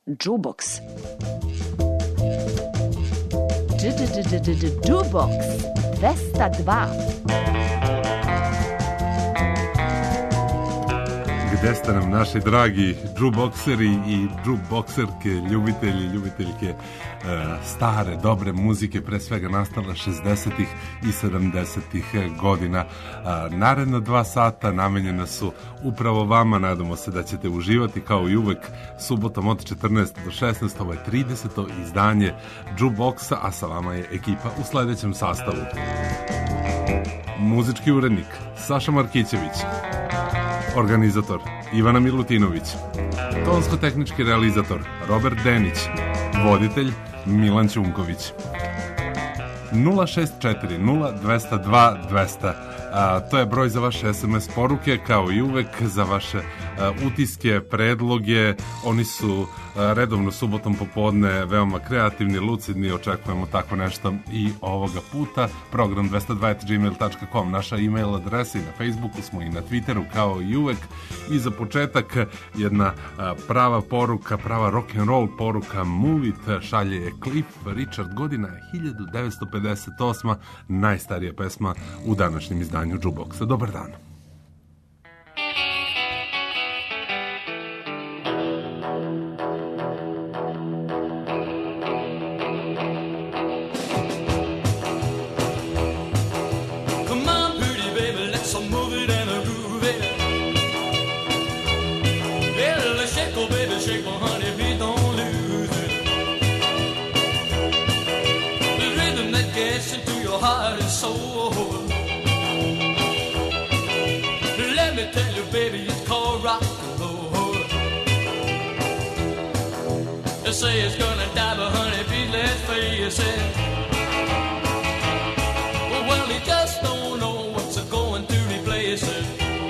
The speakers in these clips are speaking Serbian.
Jukebox. Jukebox 202. Gde ste nam naši dragi džubokseri i džubokserke, ljubitelji, ljubiteljke stare, dobre muzike, pre svega nastala 60-ih i 70-ih godina. Naredna 2 sata namenjena su upravo vama, nadamo se da ćete uživati kao i uvek subotom od 14 do 16, ovo je 30. izdanje Džuboksa, a sa vama je ekipa u sledećem sastavu. Muzički urednik Saša Markićević, organizator Ivana Milutinović, tonsko-tehnički realizator Robert Denić, voditelj Milan Ćunković. 064-0202-200. To je broj za vaše SMS poruke, kao i uvek za vaše utiske, predloge. Oni su redovno subotom popodne veoma kreativni, lucidni, očekujemo tako nešto i ovoga puta. Program 202@gmail.com, naša e-mail adresa, i na Facebooku smo i na Twitteru kao i uvek. I za početak jedna prava poruka, prava rock'n'roll poruka, Move It, šalje je Cliff Richard, godina 1958, najstarija pesma u današnjem izdanju Jukeboxa. Dobar dan. Say it's gonna die, but honey, please let's face it. Well, he just don't know what's going to replace it.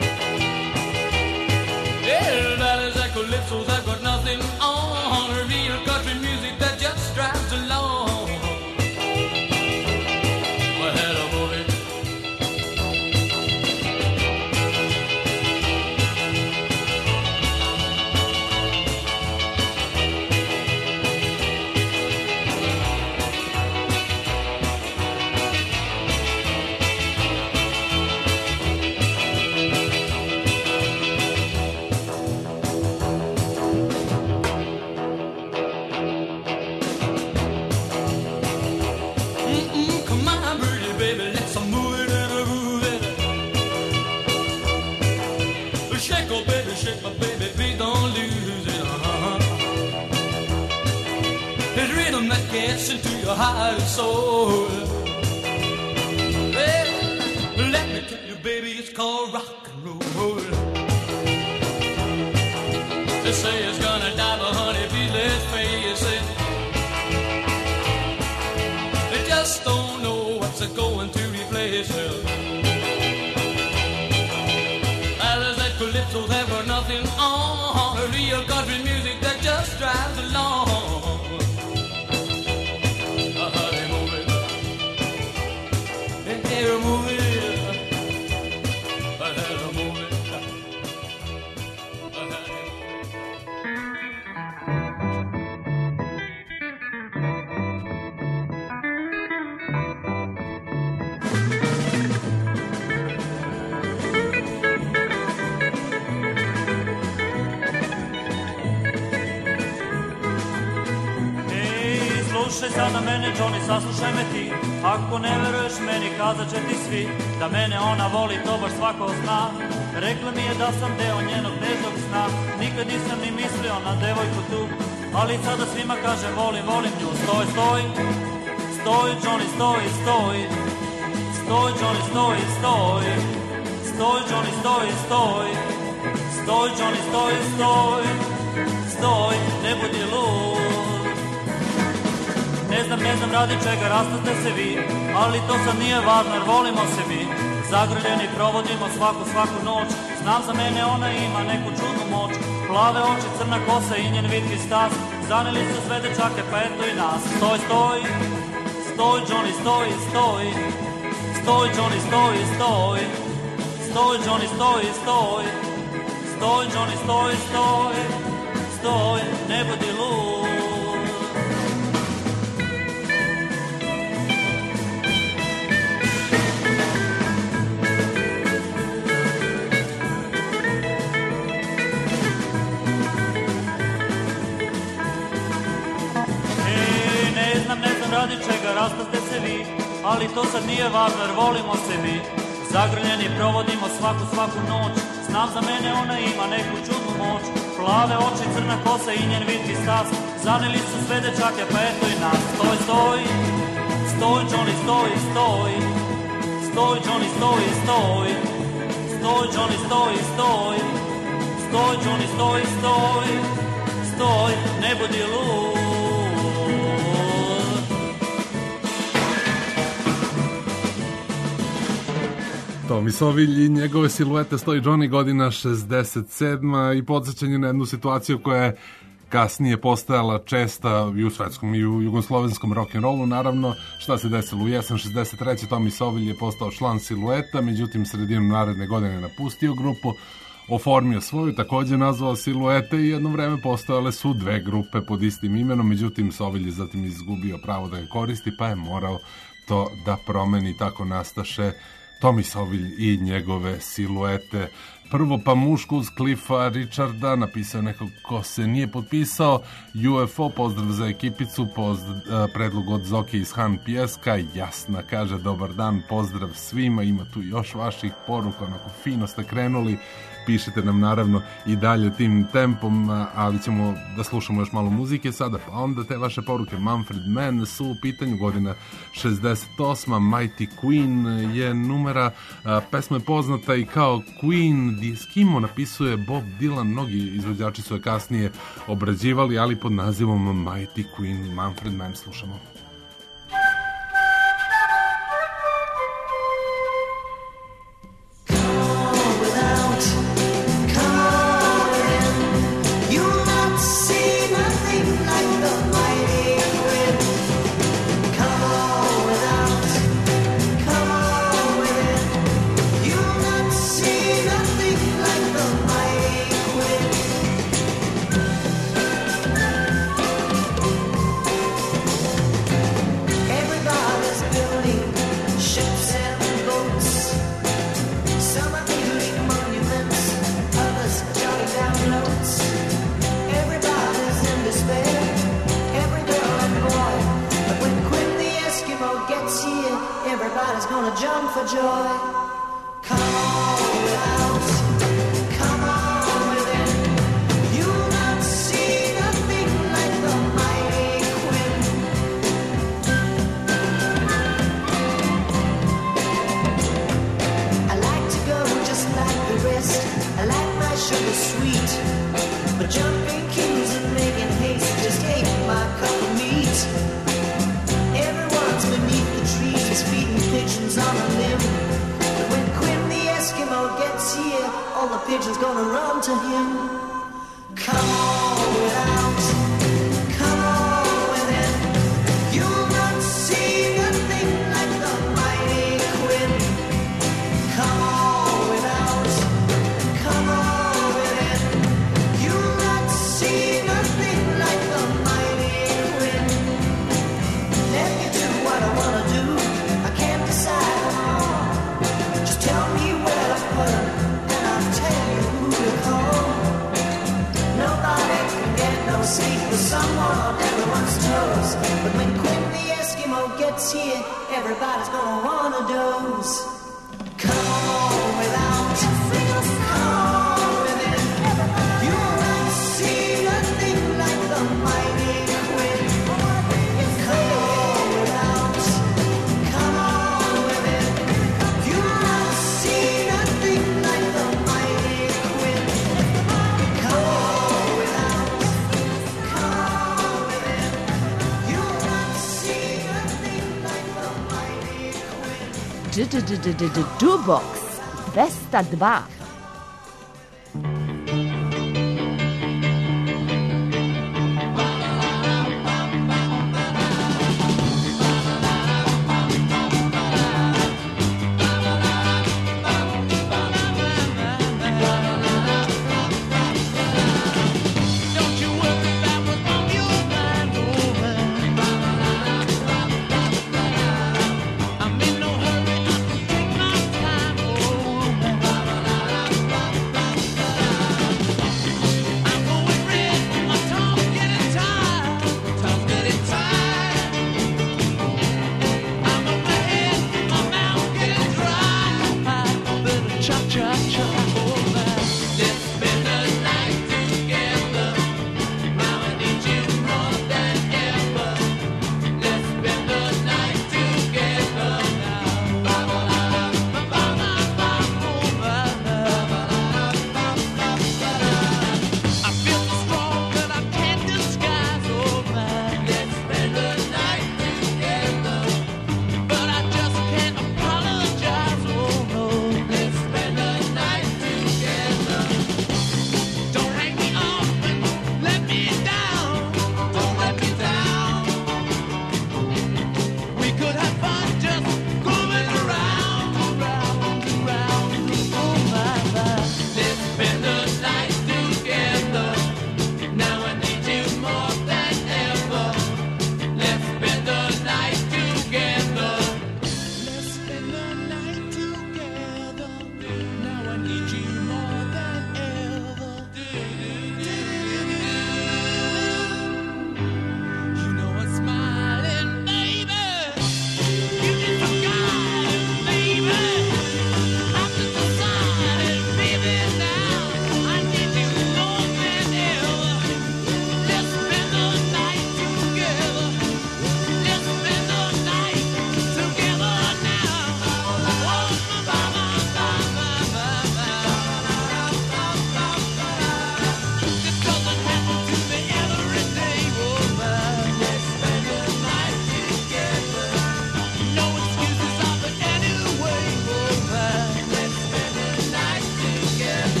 Everybody's that calypso, that got nothing on. Real country music that just drives along. Well, hello, movie. Into your heart and soul. Well, let me tell you, baby, it's called rock and roll. They say it's gonna die, but honey, please let's face it. They just don't know what's going to replace it. Well, there's that calypso, there were nothing on. Real country music that just drives along. Slušaj sada mene, Johnny, saslušaj me ti. Ako ne veruješ meni, kazat će ti svi da mene ona voli, to baš svako zna. Rekla mi je da sam deo njenog nežnog sna. Nikad nisam ni mislio na devojku tu, ali sada svima kažem volim, volim nju. Stoj, stoj, stoj, Johnny, stoj, stoj. Stoj, Johnny, stoj, stoj. Stoj, Johnny, stoj, stoj. Stoj, Johnny, stoj, stoj. Stoj, ne budi lud. Ne znam radi čega rastate se vi, ali to sad nije važno jer volimo se mi. Zagrljeni provodimo svaku noć. Znam za mene ona ima neku čudnu moć. Plave oči, crna kosa i njen vitki stas. Zaneli su sve dečake pa eto i nas. Stoj, stoj, stoj, Johnny, stoj, stoj. Stoj, Johnny, stoj, stoj. Stoj, Johnny, stoj, stoj. Stoj, Johnny, stoj, stoj. stoj, ne budi lud. Ne znam radi čega rastaste se vi, ali to sad nije važno jer volimo se mi. Zagrljeni provodimo svaku noć, znam za mene ona ima neku čudnu moć. Plave oči, crna kosa i njen vitki stas, zaneli su sve dečake pa eto i nas. Stoj, stoj, stoj Johnny, stoj, stoj, stoj Johnny, stoj, stoj, stoj Johnny, stoj, stoj, stoj Johnny, stoj, stoj, stoj, ne budi lud. Tomi Sovilj i njegove siluete, Stoj Johnny, godina 67. i podsjećanje na jednu situaciju koja je kasnije postajala česta i u svetskom i u jugoslovenskom rock'n'rollu. Naravno, šta se desilo u jesen 63. Tomi Sovilj je postao član Silueta, međutim sredinom naredne godine napustio grupu, oformio svoju, takođe nazvao Siluete i jedno vreme postojale su dve grupe pod istim imenom, međutim Sovilj je zatim izgubio pravo da ga koristi pa je morao to da promeni, tako nastaše Tomi Sovilj i njegove Siluete. Prvo pa mušku uz Cliffa Richarda, napisao neko ko se nije potpisao, UFO, pozdrav za ekipicu, predlog od Zoki iz Han Pijeska, Jasna kaže dobar dan, pozdrav svima, ima tu još vaših poruka, onako fino ste krenuli, pišete nam naravno i dalje tim tempom, ali ćemo da slušamo još malo muzike sada, pa onda te vaše poruke. Manfred Mann su u pitanju, godina 68. Mighty Queen je numera, pesma je poznata i kao Queen, Skimo napisuje Bob Dylan, mnogi izvođači su je kasnije obrađivali, ali pod nazivom Mighty Queen. Manfred Mann slušamo. Jump for joy. Come on without, come on within. You'll not see nothing like the mighty Queen. I like to go just like the rest. I like my sugar sweet, but jumping queues and making haste just ain't my cup of meat. Everyone's beneath the trees feeding pigeons on a limb. But when Quinn the Eskimo gets here, all the pigeons gonna run to him. Come on without, come on within. You'll not see nothing like the mighty Quinn. Come on without, come on within. You'll not see nothing like the mighty Quinn. Let me do what I wanna do. Just tell me where to put her, and I'll tell you who to call. Nobody can get no sleep with someone on everyone's toes. But when Quinn the Eskimo gets here, everybody's gonna wanna doze. Come on without, come on within. You'll not see nothing like the mighty Quinn. Come on without, come on within. You'll not see nothing like the mighty Quinn. Come on without, come on within. You'll not see nothing like the mighty Quinn. Dubox 202. Don't you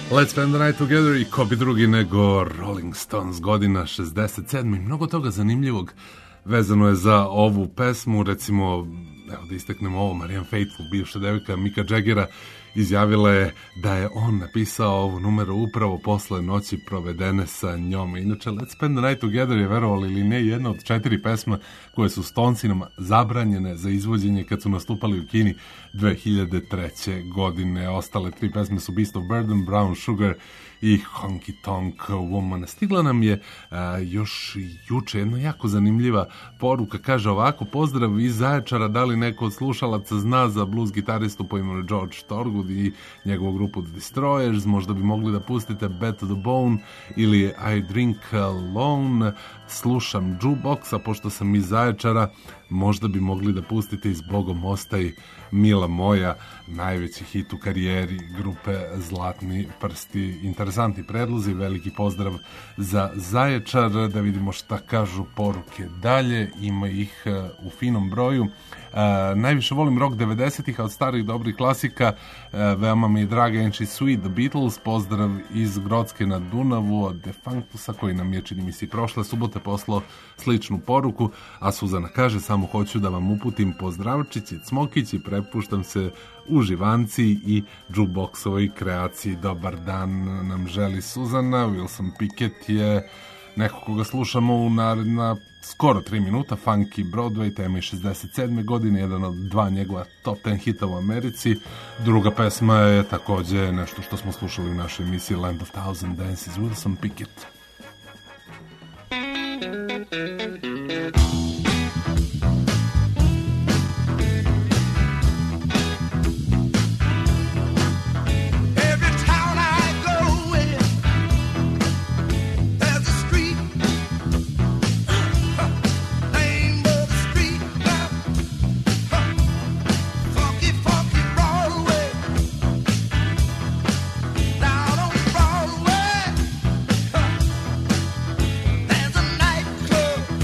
Let's Spend the Night Together i ko bi drugi nego Rolling Stones, godina 67. Mnogo toga zanimljivog vezano je za ovu pesmu, recimo, evo da isteknemo ovo, Marianne Faithfull, bivša devojka Mika Jaggera, izjavila je da je on napisao ovu numeru upravo posle noći provedene sa njom. Inače, Let's Spend the Night Together je, verovali ili ne, jedna od 4 pesma koje su Stonesinama zabranjene za izvođenje kad su nastupali u Kini 2003. godine. Ostale 3 pesme su Beast of Burden, Brown Sugar i Honky Tonk Woman. Stigla nam je još juče jedna jako zanimljiva poruka. Kaže ovako: pozdrav iz Zaječara, da li neko od slušalaca zna za blues gitaristu po imenu George Thorogood i njegovu grupu The Destroyers? Možda bi mogli da pustite Bad to the Bone ili I Drink Alone. Slušam Jukeboxa, pošto sam iz Zaječara, možda bi mogli da pustite iz Bogom ostaj Mila moja, najveći hit u karijeri grupe Zlatni prsti. Interesantni predlozi, veliki pozdrav za Zaječar. Da vidimo šta kažu poruke dalje, ima ih u finom broju. Najviše volim rock 90-ih, a od starih dobrih klasika veoma mi je draga Ain't She Sweet, The Beatles. Pozdrav iz Grocke na Dunavu od Defunctusa, koji nam je, čini mi se, prošle subote poslao sličnu poruku. A Suzana kaže: samo hoću da vam uputim pozdravčići, cmokići, prepuštam se uživanci i jukeboxovoj kreaciji. Dobar dan nam želi Suzana. Wilson Pickett je neko koga slušamo u naredna skoro 3 minuta. Funky Broadway, tema je 67. godine, jedan od 2 njegova top 10 hita u Americi. Druga pesma je takođe nešto što smo slušali u našoj emisiji Land of Thousand Dances, Wilson Pickett. There's a nightclub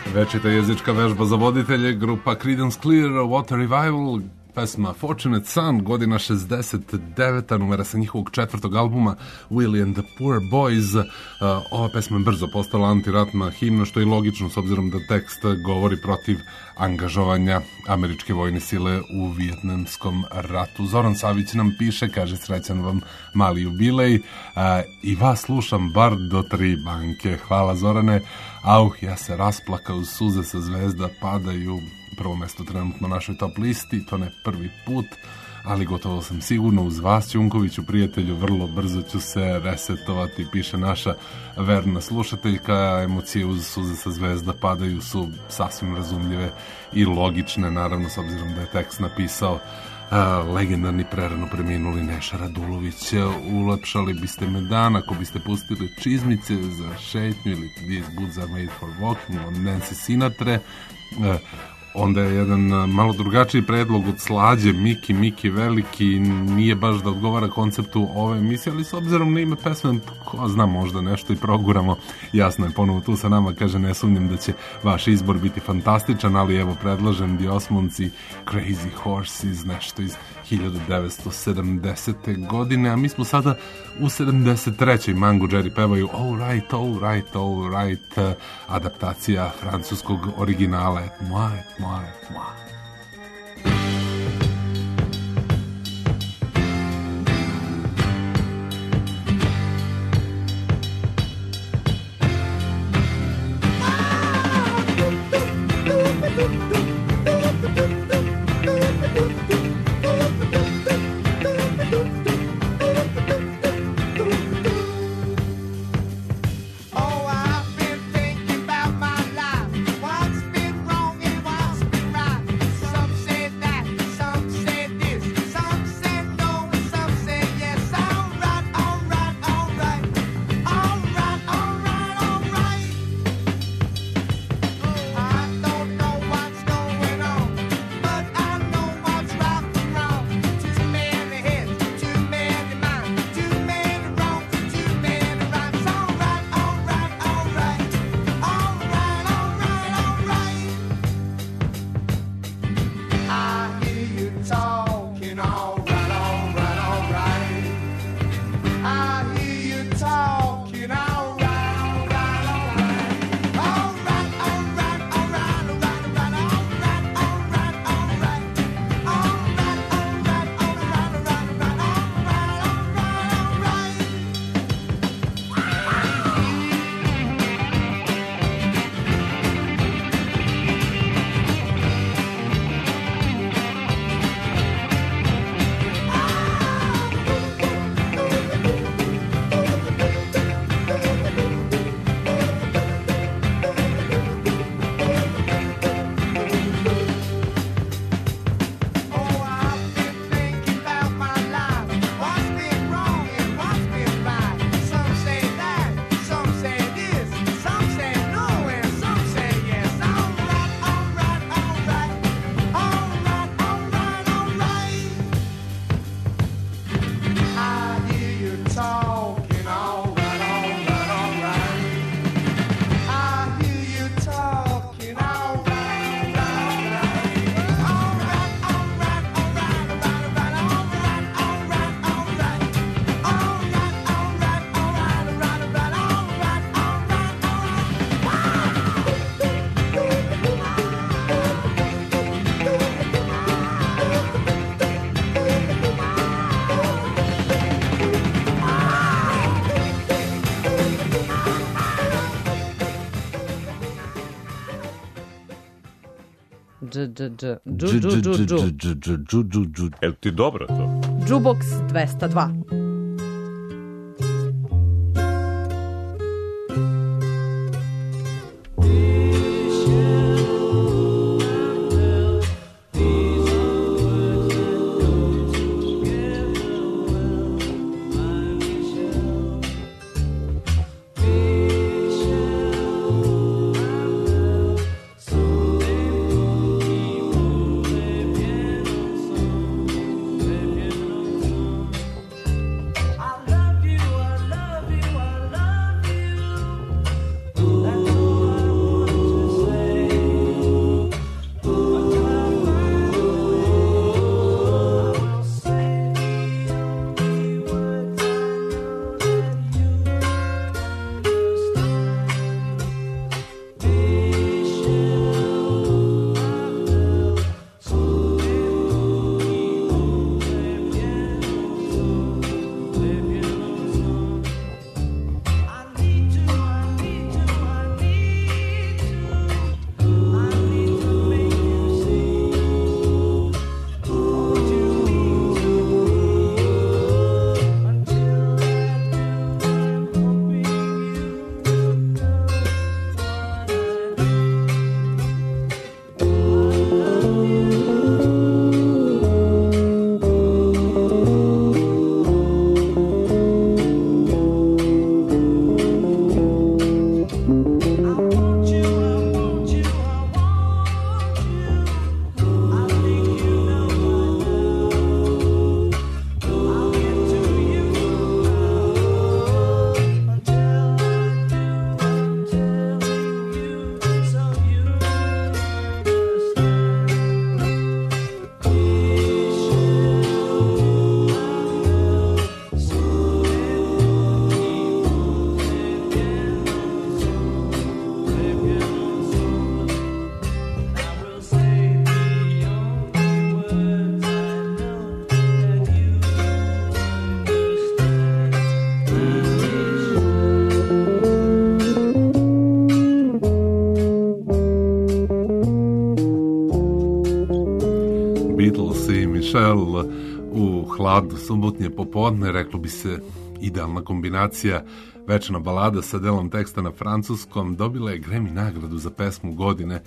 Večita jezička vežba za voditelje, grupa Creedence Clearwater Revival, pesma Fortunate Son, godina 69. numera sa njihovog 4. albuma Willie and the Poor Boys. Ova pesma je brzo postala antiratna himna, što je logično s obzirom da tekst govori protiv angažovanja američke vojne sile u Vijetnamskom ratu. Zoran Savić nam piše, kaže srećan vam mali jubilej i vas slušam bar do 3 banke. Hvala Zorane. Ja se rasplakao, suze sa zvezda padaju. Prvo mesto trenutno na našoj top listi, to ne prvi put, ali gotovo sam sigurno uz vas, Ćunkoviću, prijatelju, vrlo brzo ću se resetovati, piše naša verna slušateljka. Emocije uz suze sa zvezda padaju su sasvim razumljive i logične, naravno, s obzirom da je tekst napisao legendarni prerano preminuli Neša Radulović. Ulepšali biste me dan ako biste pustili Čizmice za šetnju ili These Boots Are Made For Walking od Nancy Sinatre. Onda je jedan malo drugačiji predlog od Slađe, Miki veliki, nije baš da odgovara konceptu ove emisije, ali s obzirom na ime pesme, ko zna, možda nešto i proguramo. Jasno je, ponovo tu sa nama, kaže, ne sumnjam da će vaš izbor biti fantastičan, ali evo predlažem The Osmonds i Crazy Horses, nešto iz 1970. godine, a mi smo sada u 73. Mango Jerry pevaju All Right, adaptacija francuskog originala Moi. Jel ti dobro to? Jukebox 202. Beatles i Michelle u hladu subotnje popodne, reklo bi se idealna kombinacija. Večna balada sa delom teksta na francuskom dobila je Grammy nagradu za pesmu godine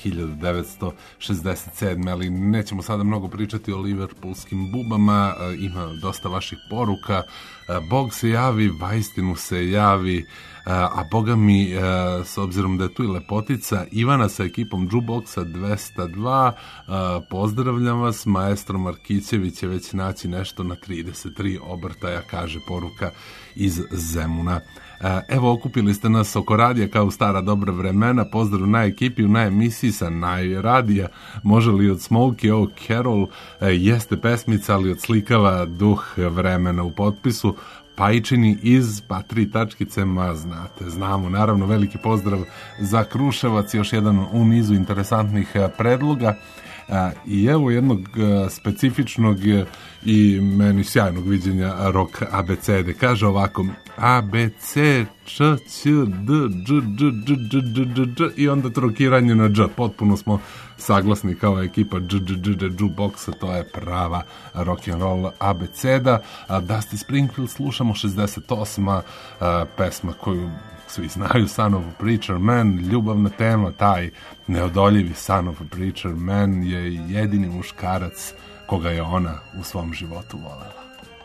1967. Ali nećemo sada mnogo pričati o liverpoolskim bubama, ima dosta vaših poruka. Bog se javi, vaistinu se javi, a boga mi, s obzirom da je tu i lepotica Ivana sa ekipom Jukeboxa 202, pozdravljam vas, maestro Markićević će već naći nešto na 33 obrtaja, kaže poruka iz Zemuna. Evo, okupili ste nas oko radija kao u stara dobra vremena. Pozdrav na ekipi, na emisiji sa najradija. Može li od Smokey O. Carol, jeste pesmica, ali odslikava duh vremena u potpisu. Pajčini iz Patri tačkice, znamo, naravno, veliki pozdrav za Kruševac, još jedan u nizu interesantnih predloga. I evo jednog specifičnog i meni sjajnog viđenja rock abecede. Kaže ovako: A, B, C, Č, Ć, D, Dž, Dž, Dž, Dž, Dž, Dž, i onda trokiranje na Dž. Potpuno smo saglasni kao ekipa Dž, Dž, Dž, Jukeboxa, to je prava rock'n'roll abeceda. Dusty Springfield slušamo, 68. pesma koju svi znaju, Son of a Preacher Man, ljubavna tema. Taj neodoljivi Son of a Preacher Man je jedini muškarac koga je ona u svom životu volela.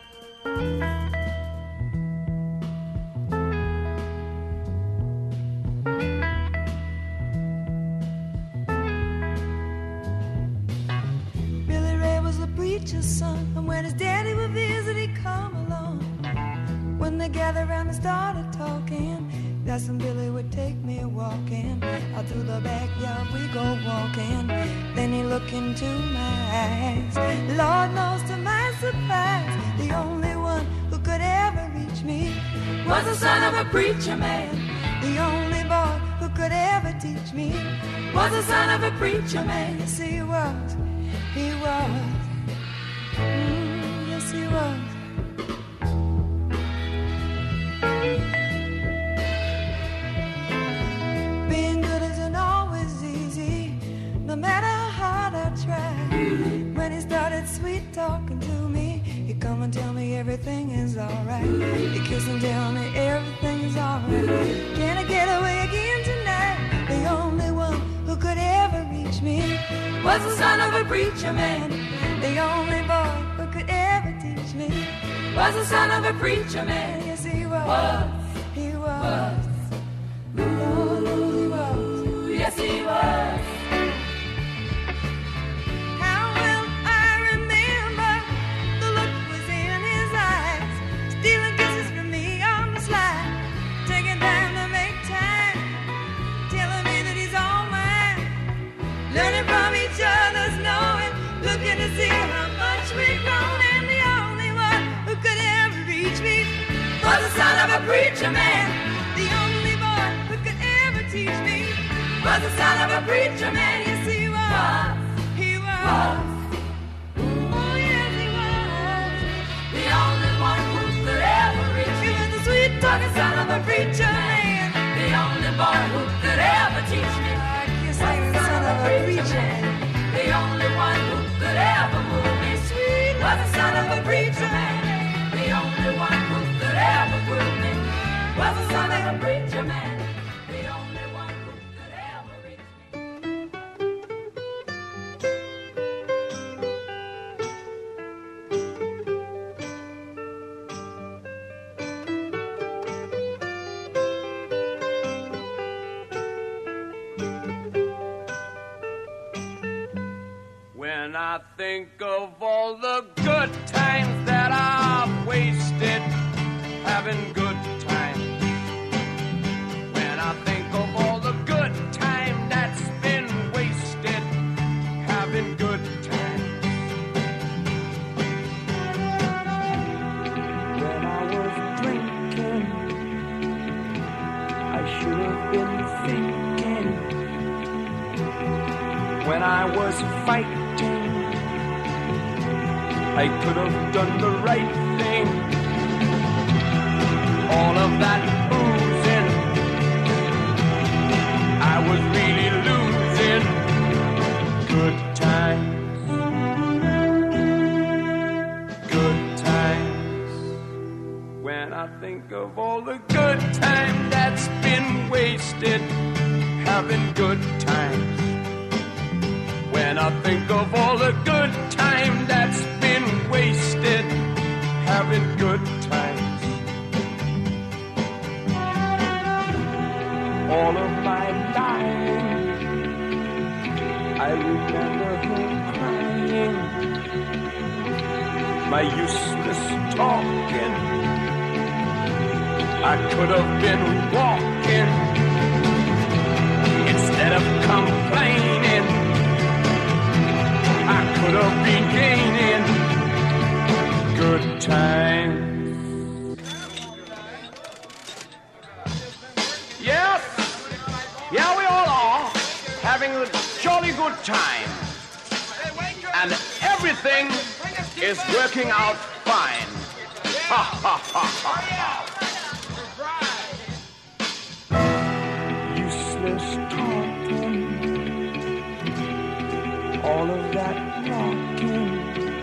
Billy Ray was a preacher's son, and when his daddy would visit, he'd come along. When they gathered around and started talking, that's when Billy would take me walking. Out through the backyard we go walking. Then he looked into my eyes. Lord knows to my surprise, the only one who could ever reach me was the son of a preacher man. The only boy who could ever teach me was the son of a preacher man. Yes, he was. He was. Yes, he was. Being good isn't always easy, no matter how hard I try. When he started sweet talking to me, he'd come and tell me everything is alright. He'd kiss and tell me everything is alright. Can I get away again tonight? The only one who could ever reach me was the son of a preacher man. The only boy who could ever teach me was the son of a preacher man. Yes, he was. He was. Yes, he was. How well I remember the look was in his eyes, stealing kisses from me on the slide, taking time to make time, telling me that he's all mine, learning from each other's knowing, looking to see how much we've grown, and the only one who could ever reach me was the son of a preacher man. The only boy who could ever teach me was the son of a preacher man. Yes, he was. He was. Oh, yes, he was. The only one who could ever reach me. He was the sweet talking son of a preacher man. The only boy who could ever teach me was the son of a preacher man. The only one who could ever move me sweet was the son of a preacher man. The only one who could ever prove me was the son of a preacher man. When I think of all the good times that I've wasted, having good times. When I think of all the good time that's been wasted, having good times. When I was drinking, I should have been thinking. When I was fighting, I could have done the right thing. All of that boozing, I was really losing. Good times. think of all the good time that's been wasted having good times. When I think of all the good time that's been wasted having good times. All of my life I remember her crying, my useless talking. I could have been walking instead of complaining. I could have been gaining good times. Yes, yeah, we all are having a jolly good time, and everything is working out fine. Ha ha ha ha ha. Useless talking, all of that talking,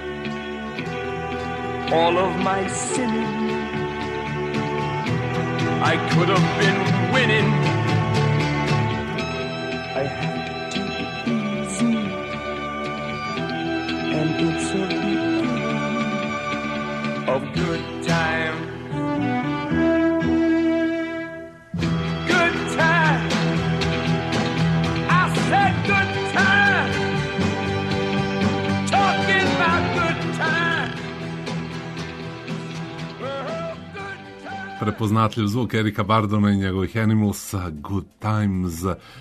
all of my sinning. I could have been winning. I have to be easy, and it's a beginning of good time. Good time. I said good time. Talking about good time. Oh, good time. Prepoznatljiv zvuk Erika Bardona i njegovih Animals, Good Times,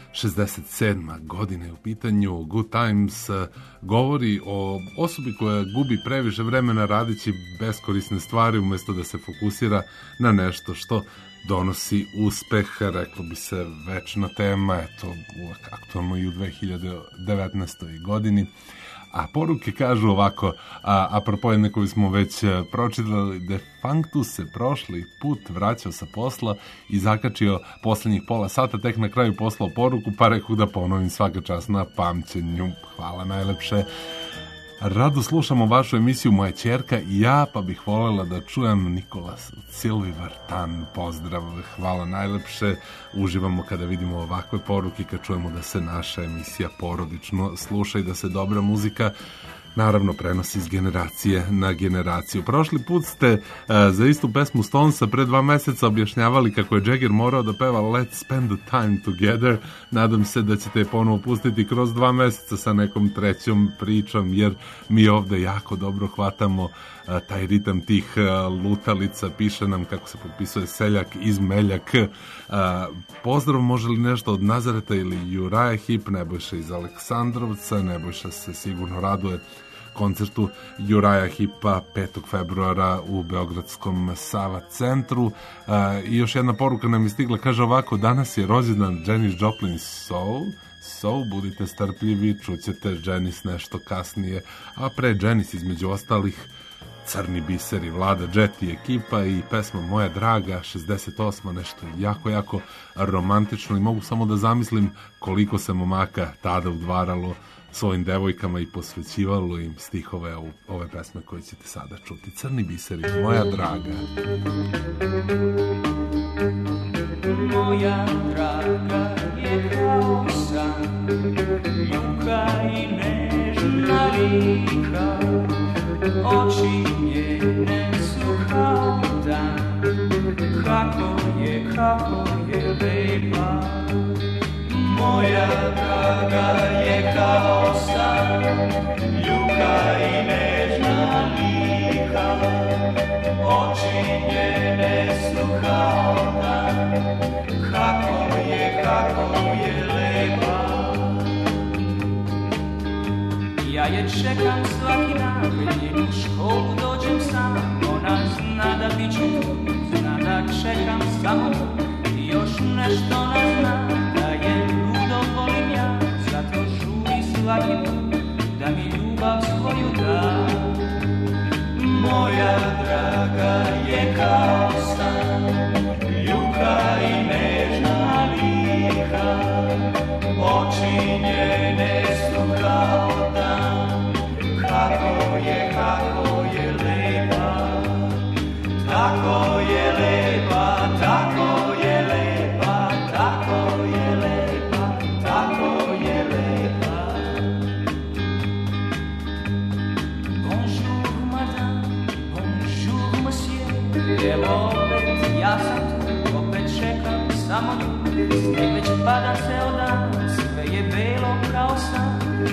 67. godine u pitanju. Good Times govori o osobi koja gubi previše vremena radići beskorisne stvari umjesto da se fokusira na nešto što donosi uspeh, reklo bi se večna tema, eto uvek aktualno i u 2019. godini. A poruke kažu ovako, apropo jedne koju smo već pročitali, de facto se prošli put vraćao sa posla i zakačio posljednjih pola sata, tek na kraju poslao poruku, pa rekao da ponovim svaka čast na pamćenju. Hvala najlepše. Rado slušamo vašu emisiju Moja ćerka i ja, pa bih voljela da čujem Nikolas Silvi Vartan. Pozdrav, hvala najlepše. Uživamo kada vidimo ovakve poruke, kad čujemo da se naša emisija porodično sluša i da se dobra muzika naravno prenosi iz generacije na generaciju. Prošli put ste za istu pesmu Stonesa pre 2 meseca objašnjavali kako je Jagger morao da peva Let's Spend the Time Together. Nadam se da ćete je ponovo pustiti kroz 2 meseca sa nekom trećom pričom, jer mi ovde jako dobro hvatamo taj ritam tih lutalica. Piše nam kako se potpisuje seljak iz Meljak. Pozdrav, može li nešto od Nazareta ili Juraja Hip? Nebojša iz Aleksandrovca. Nebojša se sigurno raduje koncertu Juraja Hipa 5. februara u Beogradskom Sava centru. I još jedna poruka nam je stigla, kaže ovako: danas je rođendan Janis Joplin So, budite strpljivi, čućete Janis nešto kasnije, a pre Janis između ostalih Crni biseri, Vlada Jet i ekipa i pesma Moja draga, 68. nešto jako romantično i mogu samo da zamislim koliko se momaka tada udvaralo svojim devojkama i posvećivalo im stihove ove pesme koje ćete sada čuti. Crni biseri, Moja draga. Moja draga je kao san, ljuka i nežna lika, oči njene su kao dan, kako je lepa. Moja draga je kao san, ljuka i nežna lika, oči njene su kao dan, kako je lepa. Ja je čekam svaki dan, kad njenu školu dođem sam, ona zna da bit će tu, zna da čekam samo tu, i još nešto ne zna, da je ludo volim ja, zato žuri svaki put, da mi ljubav svoju da. Moja draga je kao san, ljuka i nežna lika, oči njene su kao dan, kako je lepa, tako je lepa.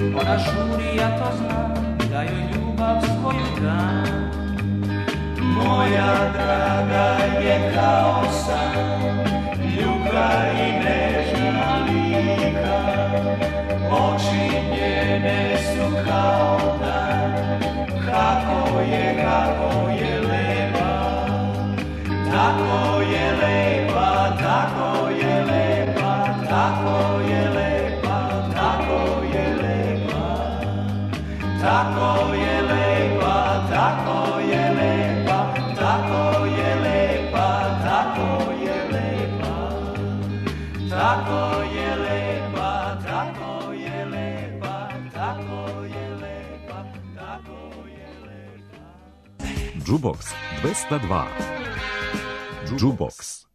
Ona žuri, ja to znam, da joj ljubav svoju dam. Moja draga je kao san, ljubav i nežna lika. Oči njene su kao dan, kako je lepa. Tako je lepa, tako je lepa, tako je lepa, tako je lepa. Tako je lepa, tako je lepa, tako je lepa, tako je lepa. Tako je lepa, tako je lepa, tako je lepa, tako je lepa. Jukebox 202. Jukebox.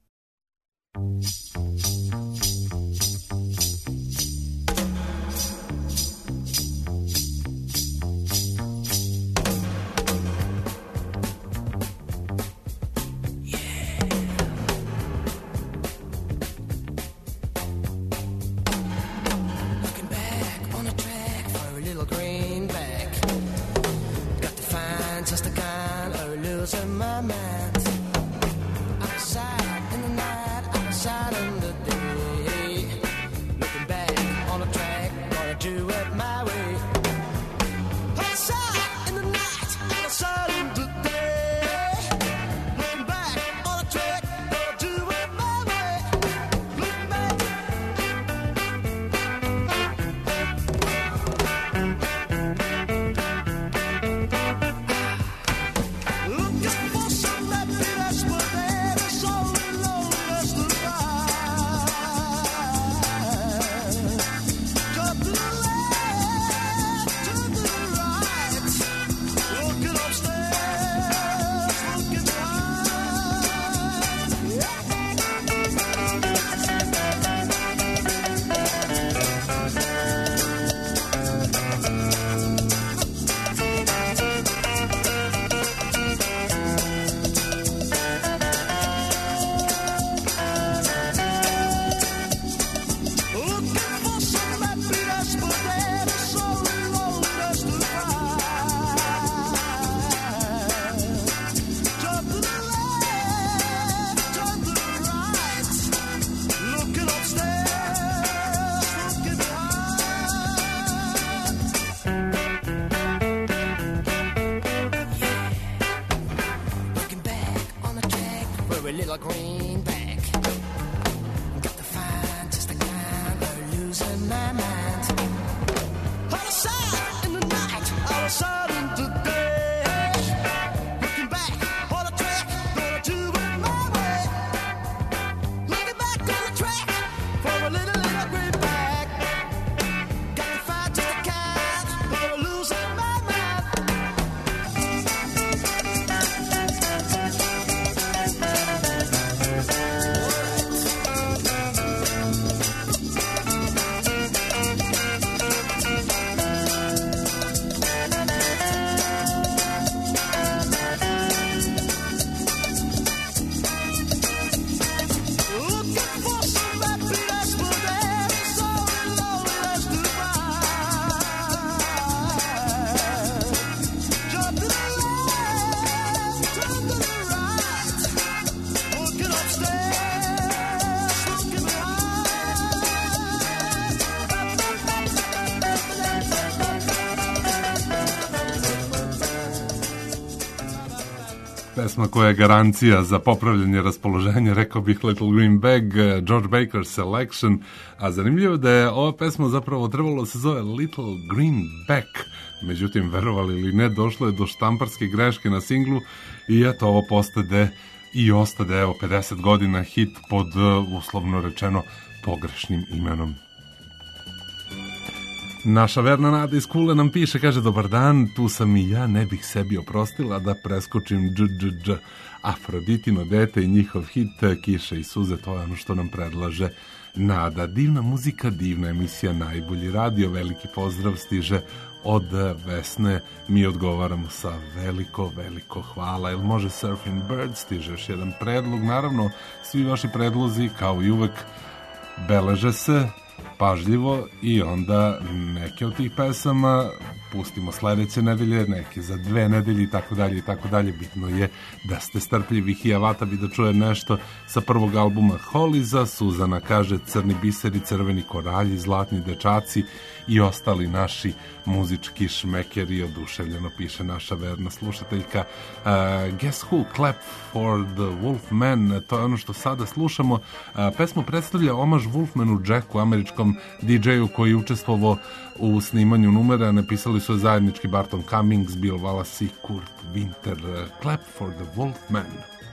Pesma koja je garancija za popravljanje raspoloženja, rekao bih Little Green Bag, George Baker Selection, a zanimljivo da je ova pesma zapravo trebalo se zove Little Green Back, međutim, verovali ili ne, došlo je do štamparske greške na singlu i eto ovo postade i ostade, evo, 50 godina hit pod, uslovno rečeno, pogrešnim imenom. Naša verna Nada iz Kule nam piše, kaže, dobar dan, tu sam i ja, ne bih sebi oprostila da preskočim dž. Afroditino dete i njihov hit Kiše i suze, to je ono što nam predlaže Nada. Divna muzika, divna emisija, najbolji radio, veliki pozdrav stiže od Vesne, mi odgovaramo sa veliko hvala. Ili može Surfing Bird, stiže još jedan predlog, naravno svi vaši predlozi kao i uvek beleže se, pažljivo i onda neke od tih pesama pustimo sledeće nedelje, neke za 2 nedelje i tako dalje i tako dalje. Bitno je da ste strpljivi. Hijavata bi da čuje nešto sa prvog albuma Holiza. Suzana kaže crni biseri, crveni koralji, zlatni dečaci i ostali naši muzički šmekeri, oduševljeno piše naša verna slušateljka. Guess Who, Clap for the Wolfman, to je ono što sada slušamo. Pesmu predstavlja omaž Wolfmanu Jacku, američkom DJ-u koji je učestvovao u snimanju numera. Napisali su zajednički Barton Cummings, Bill Wallace i Kurt Winter. Clap for the Wolfman.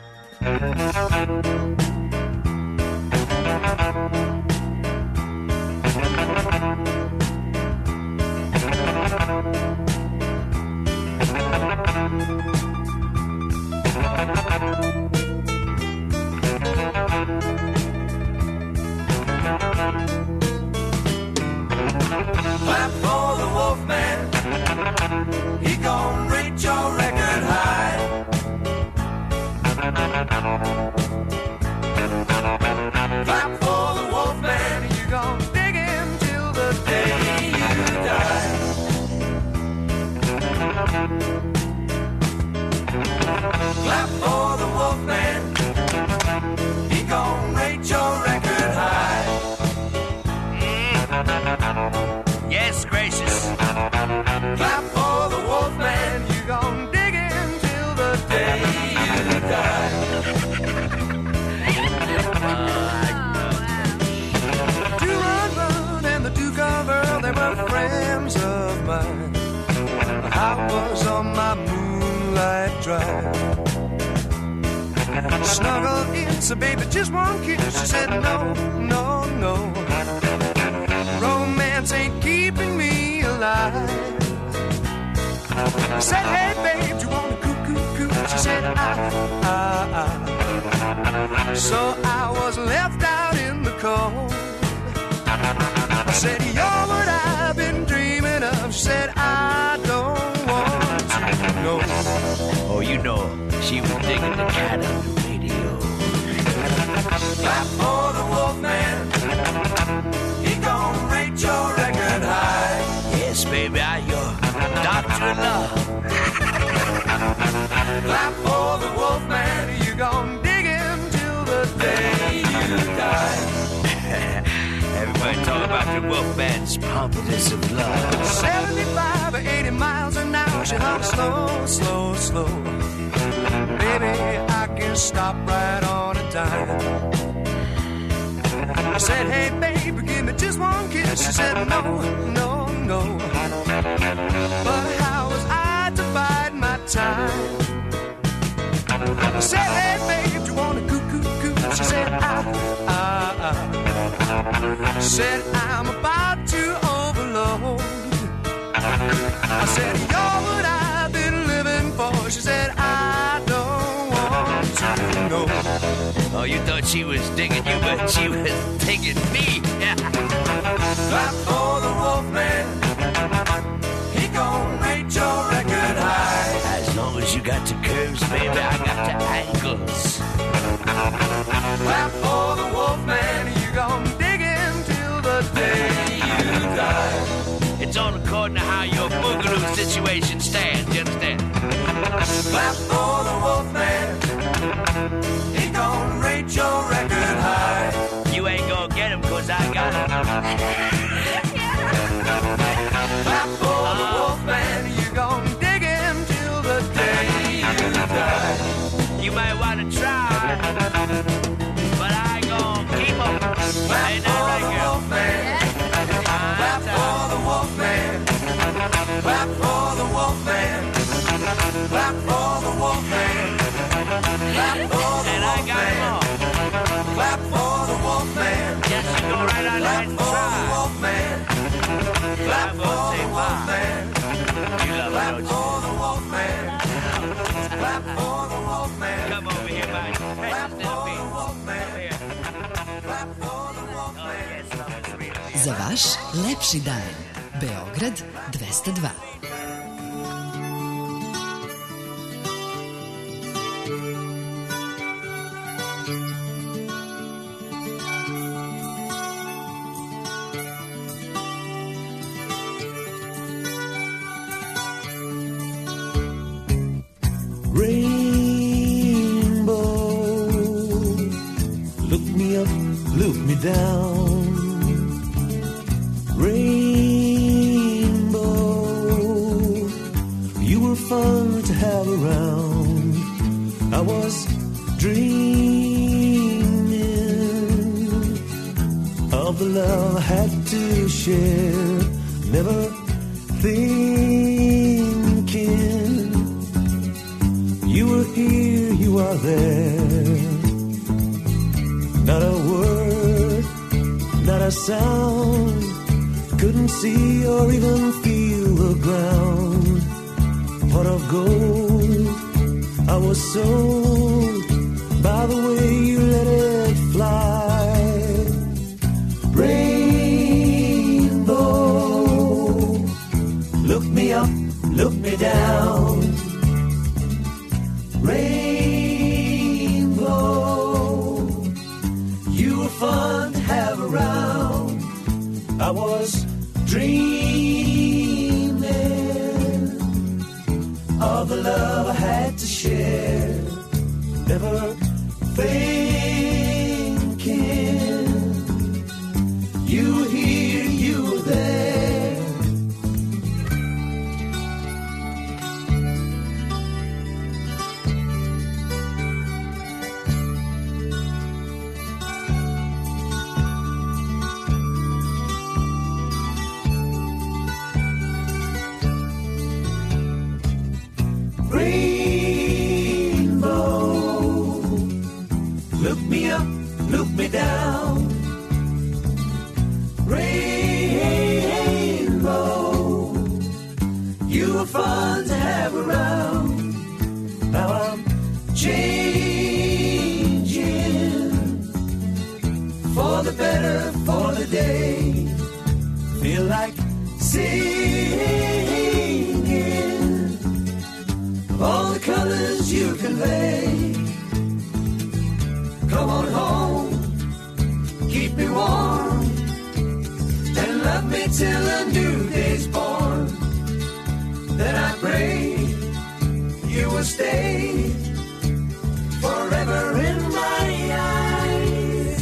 Clap for the Wolfman. He gon' reach your record high. Clap for the Wolfman. You gon' dig him till the day you die. Clap for the Wolfman. He gon' reach your record high. Yes, gracious. Clap for the Wolfman. You gon' dig him till the day you die. Do-Run-Run and the Do-Cover, they were friends of mine. I was on my moonlight drive. Snuggled in, so baby, just one kiss. She said, no, no, no. Romance ain't keeping me alive. I said, hey babe, do you want a coo-coo-coo? She said, I. So I was left out in the cold. I said, you're what I've been dreaming of. She said, I don't want to know. Oh, you know, she was digging the cat on the radio. Clap for the Wolfman. He gon' rate your record high. Yes, baby, I'm your doctor in love. Clap for the Wolfman. You gon' dig him till the day you die. Everybody talk about the Wolfman's pompous of love. 75 or 80 miles an hour. She hums slow, slow, slow. Baby, I can stop right on a dime. I said, hey baby, give me just one kiss. She said, no, no, no. But how was I to bide my time? I said, hey babe, do you want a coo-coo-coo? She said, said, I'm about to overload. I said, you're what I've been living for. She said, I don't want to know. Oh, you thought she was digging you, but she was digging me. Clap for the Wolfman. He gon' rate your record high. As long as you got the curves, baby, I got the ankles. Clap for the Wolfman. You gon' dig him till the day you die. It's all according to how your boogaloo situation stands, you understand? Clap for the Wolfman. He gon' rate your record high. You ain't gonna get him, cause I got him. Clap for the Wolfman. You gon' dig him till the day you die. You might wanna try, but I ain't gonna keep him. Clap Ain't that for right, the girl? Wolfman. Clap for the Wolfman. Clap for the Wolfman. Clap for the Wolfman. Clap for the And I got him Wolfman. all. Clap for the Wolfman. Yes, you go right on Clap ahead and for the try. Wolfman. Clap I'm for gonna say the bye. Wolfman. You love Clap it, don't for the Wolfman. Clap for the you? Wolfman. Come over here, my Clap precious little for baby. the Wolfman. Over here. Clap for the Oh, Wolfman. yes, love is real. Za vaš lepši dan. Beograd 202. was dreaming of the love I had to share, never thinking you were here, you are there. Not a word, not a sound, couldn't see or even feel the ground. Pot of gold, I was sold by the way you let it fly. Rainbow, look me up, look me down. Rainbow, you were fun to have around. I was dreaming of the love I had to share, never thinking you were here, you were there. Rainbow, look me up, look me down. Rainbow, you were fun to have around. Now I'm changing for the better, for the day. Feel like singing all the colors you convey. Come on home, keep me warm, and love me till a new day's born. Then I pray you will stay forever in my eyes.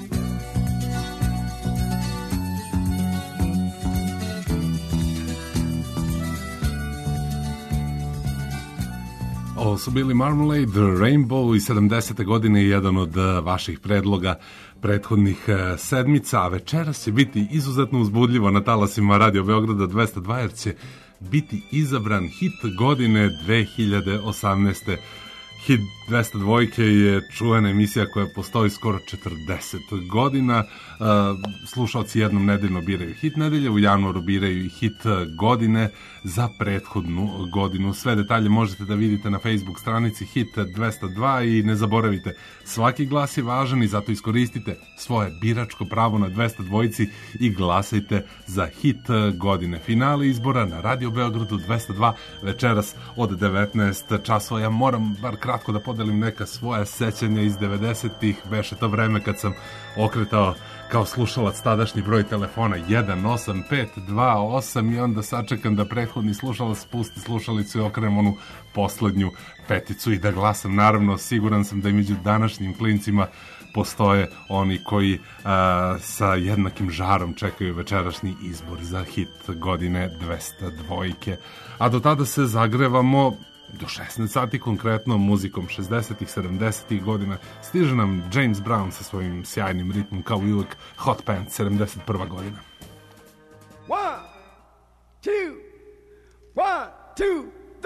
Ovo su bili Marmalade, Rainbow i 70. godine je jedan od vaših predloga prethodnih sedmica, a večeras će biti izuzetno uzbudljivo na talasima Radio Beograda 202 jer će biti izabran hit godine 2018. Hit 202 je čuvena emisija koja postoji skoro 40 godina. Slušalci jednom nedeljno biraju hit nedelje, u januaru biraju i hit godine za prethodnu godinu. Sve detalje možete da vidite na Facebook stranici Hit 202 i ne zaboravite, svaki glas je važan i zato iskoristite svoje biračko pravo na 202 i glasajte za hit godine. Finale izbora na Radio Beogradu 202 večeras od 19 časova. Ja moram bar kratko da podelim neka svoja sećanja iz 90-ih. Beše to vreme kad sam okretao kao slušalac tadašnji broj telefona 18528 i onda sačekam da prethodni slušalac spusti slušalicu i okrenem onu poslednju peticu i da glasam. Naravno, siguran sam da i među današnjim klincima postoje oni koji sa jednakim žarom čekaju večerašnji izbor za hit godine 202. A do tada se zagrevamo do 16 sati, konkretno muzikom 60-ih, 70-ih godina. Stiže nam James Brown sa svojim sjajnim ritmom, kao i uvek Hot Pants, 71. godina. 1, 2, 1, 2,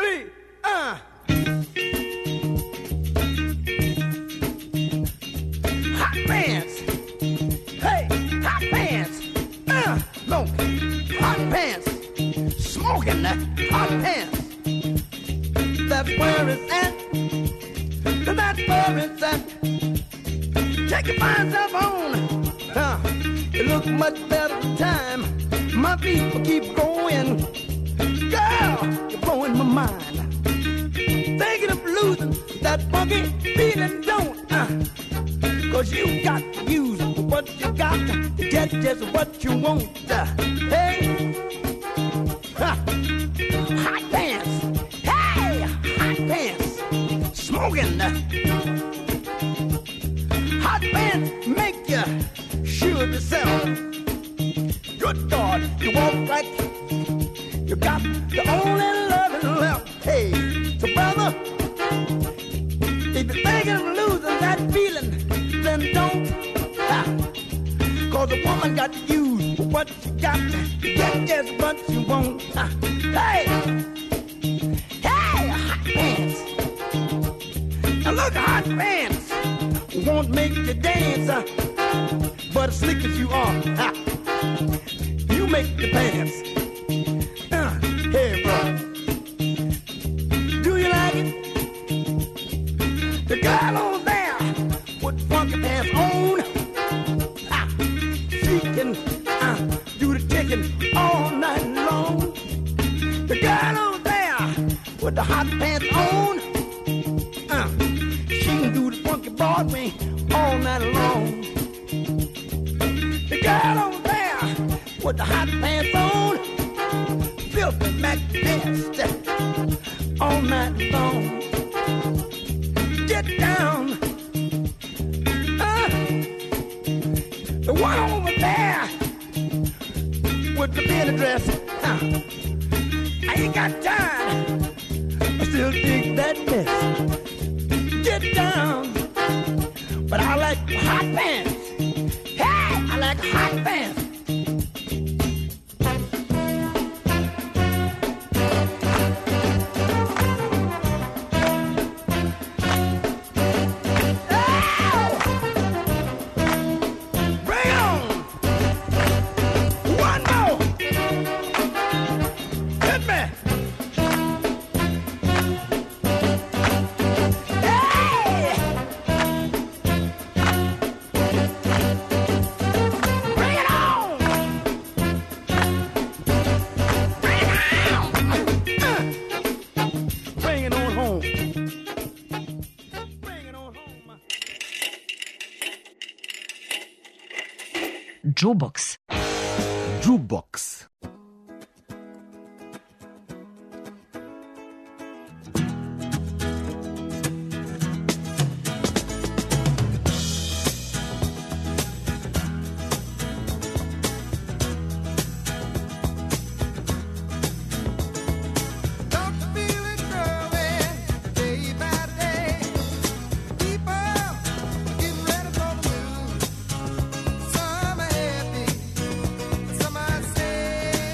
3, Hot pants, hey, hot pants, no, hot pants, smoking that hot pants. That's where it's at. That's where it's at. Take your fine stuff on. It looks much better time. My feet will keep going. Girl, you're blowing my mind. Thinking of losing that funky feeling, don't. Cause you got to use what you got to get just what you want. Hey, hot pants. Pants, smoking. Hot pants make you sure of yourself. Good God, you walk like you got the only loving left. Hey, so brother, if you woman don't. Cause a woman got to use what she got to get just what she wants. Hey! Hey, hot pants. Now look, hot pants won't make you dance, but as slick as you are, you make the pants. Hey, bro. Do you like it? The girl over there with funky pants on, she can do the chicken all night long. The girl over there with the hot pants on, she can do the funky Broadway all night long. The girl over there with the hot pants on, filthy Mac best all night long. Get down. The one over there with the belly dress. I ain't got time. I still dig that mess. Get down. But I like hot pants. Hey, I like hot pants. Jukebox. Jukebox. Some are happy, some are sad.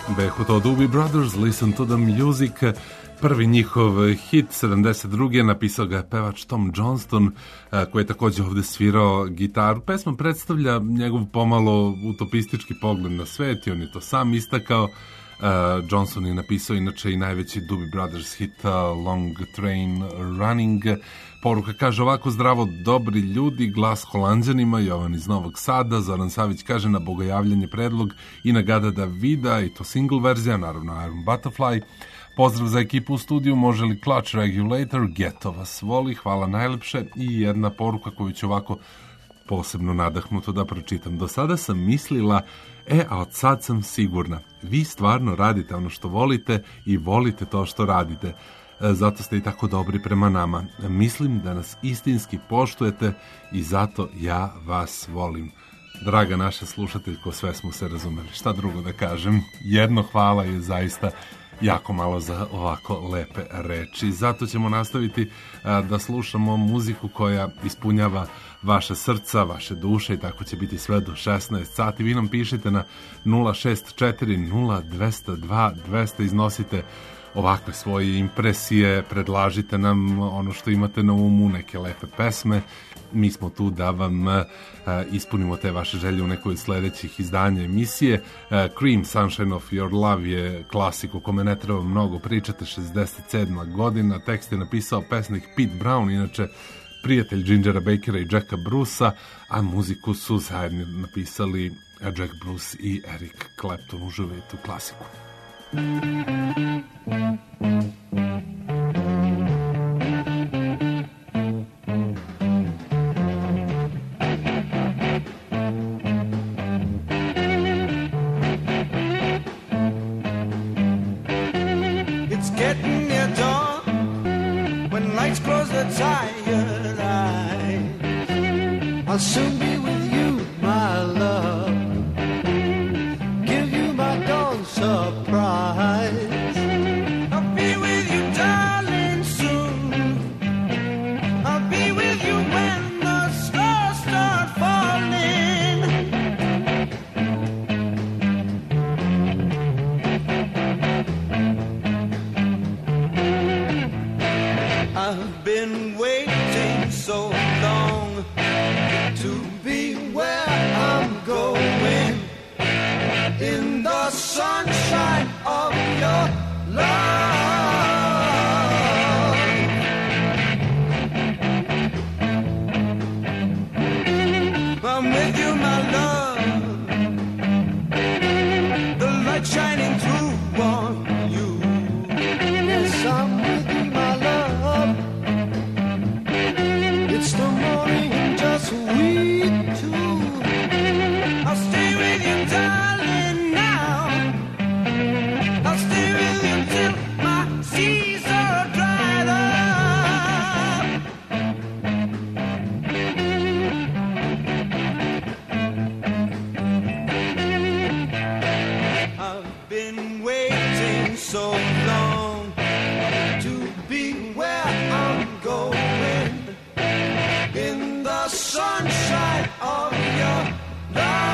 Behu to Doobie Brothers, Listen to the Music, prvi njihov hit 72. napisao ga je pevač Tom Johnston, koji je također ovdje svirao gitaru. Pesma predstavlja njegov pomalo utopistički pogled na svet i on je to sam istakao. Johnson je napisao inače i najveći Doobie Brothers hit Long Train Running. Poruka kaže ovako: zdravo dobri ljudi, glas Holanđanima, Jovan iz Novog Sada. Zoran Savić kaže na bogojavljanje predlog i na Gada Davida, i to single verzija, naravno Iron Butterfly. Pozdrav za ekipu u studiju, može li Clutch Regulator, Geto vas voli, hvala najlepše. I jedna poruka koju ću ovako posebno nadahnuto da pročitam. Do sada sam mislila, a od sad sam sigurna, vi stvarno radite ono što volite i volite to što radite. Zato ste i tako dobri prema nama. Mislim da nas istinski poštujete i zato ja vas volim. Draga naša slušateljko, sve smo se razumeli. Šta drugo da kažem? Jedno hvala je zaista jako malo za ovako lepe reči. Zato ćemo nastaviti da slušamo muziku koja ispunjava vaše srca, vaše duše, i tako će biti sve do 16 sati. Vi nam pišite na 064-0202-200, iznosite ovakve svoje impresije, predlažite nam ono što imate na umu, neke lepe pesme. Mi smo tu da vam ispunimo te vaše želje u nekoj sljedećih izdanja emisije. Cream, Sunshine of Your Love je klasik o kome ne treba mnogo pričati, 67. godina. Tekst je napisao pesnik Pete Brown, inače prijatelj Gingera Bakera i Jacka Brucea, a muziku su zajedno napisali Jack Bruce i Eric Clapton. Uživajte u klasiku. It's getting near dawn when lights close the tired eyes. I'll soon be with you, my love. Give you my dawn surprise. I'll be with you, darling, soon. I'll be with you when the stars start falling. I've been waiting so long to be where I'm going, in the sunshine of your love. I'm with you, my love, the light shining through on you. Yes, I'm with you, my love. It's the morning and just we two. I'll stay with you, darling, now. I'll stay with you till my seas are dried up. I've been waiting so long to be where I'm going, in the sunshine of your love.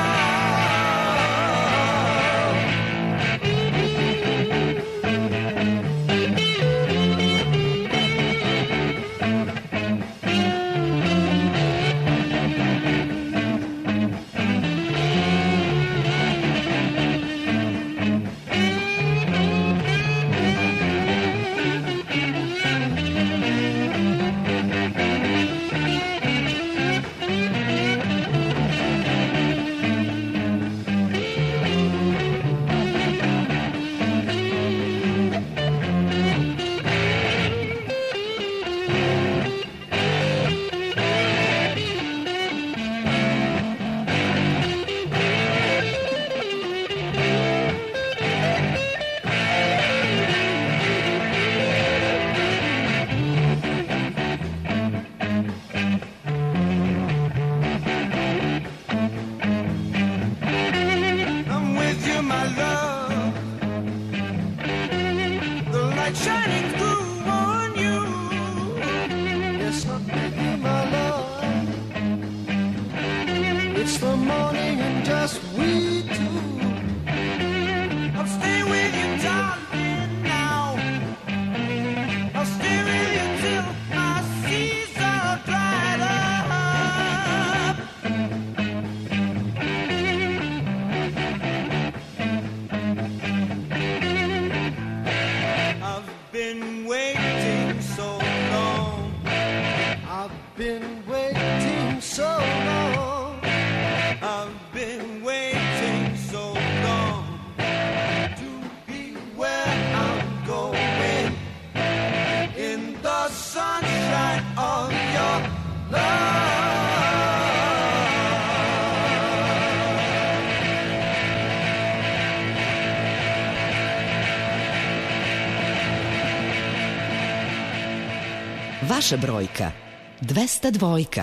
I'm with you, my love, the light shining through on you. Yes, I'm with you, my love. It's the morning and just we two. I'll stay with Vaša brojka 202.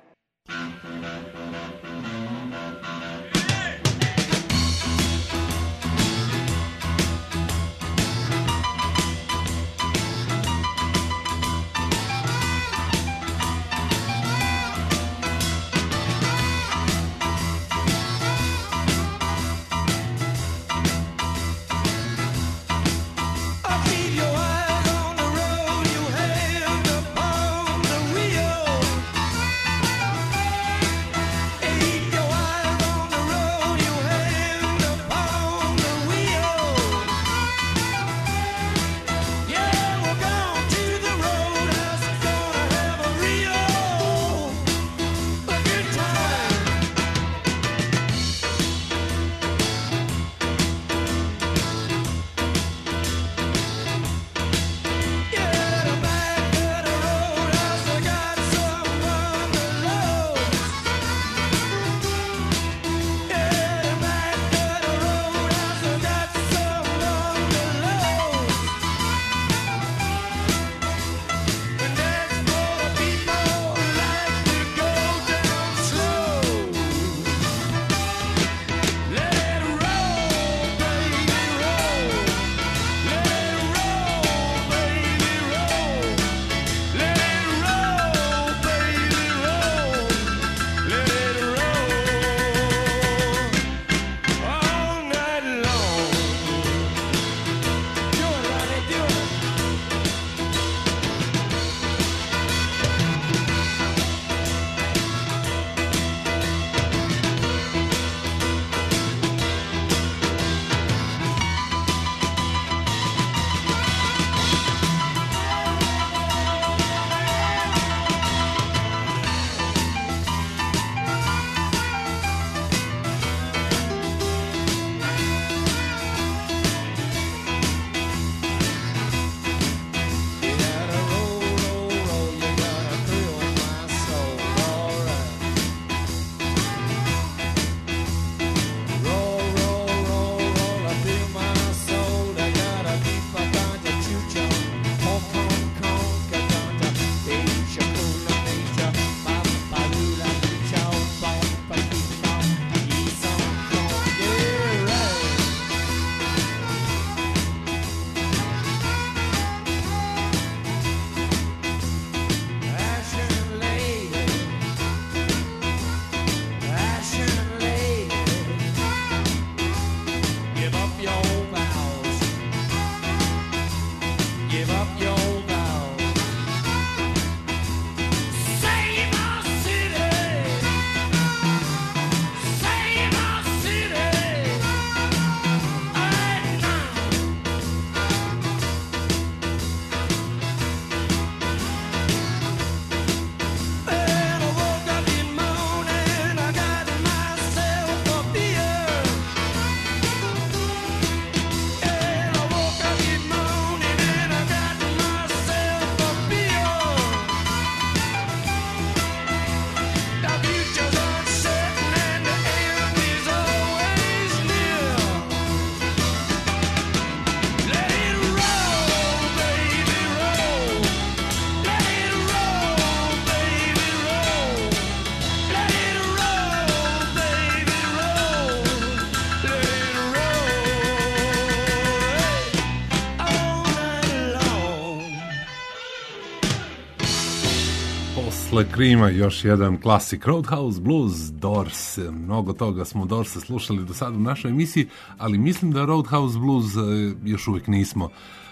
Posle Krima još jedan klasik, Roadhouse Blues, Doors. Mnogo toga smo Doorse slušali do sada u našoj emisiji, ali mislim da Roadhouse Blues još uvijek nismo.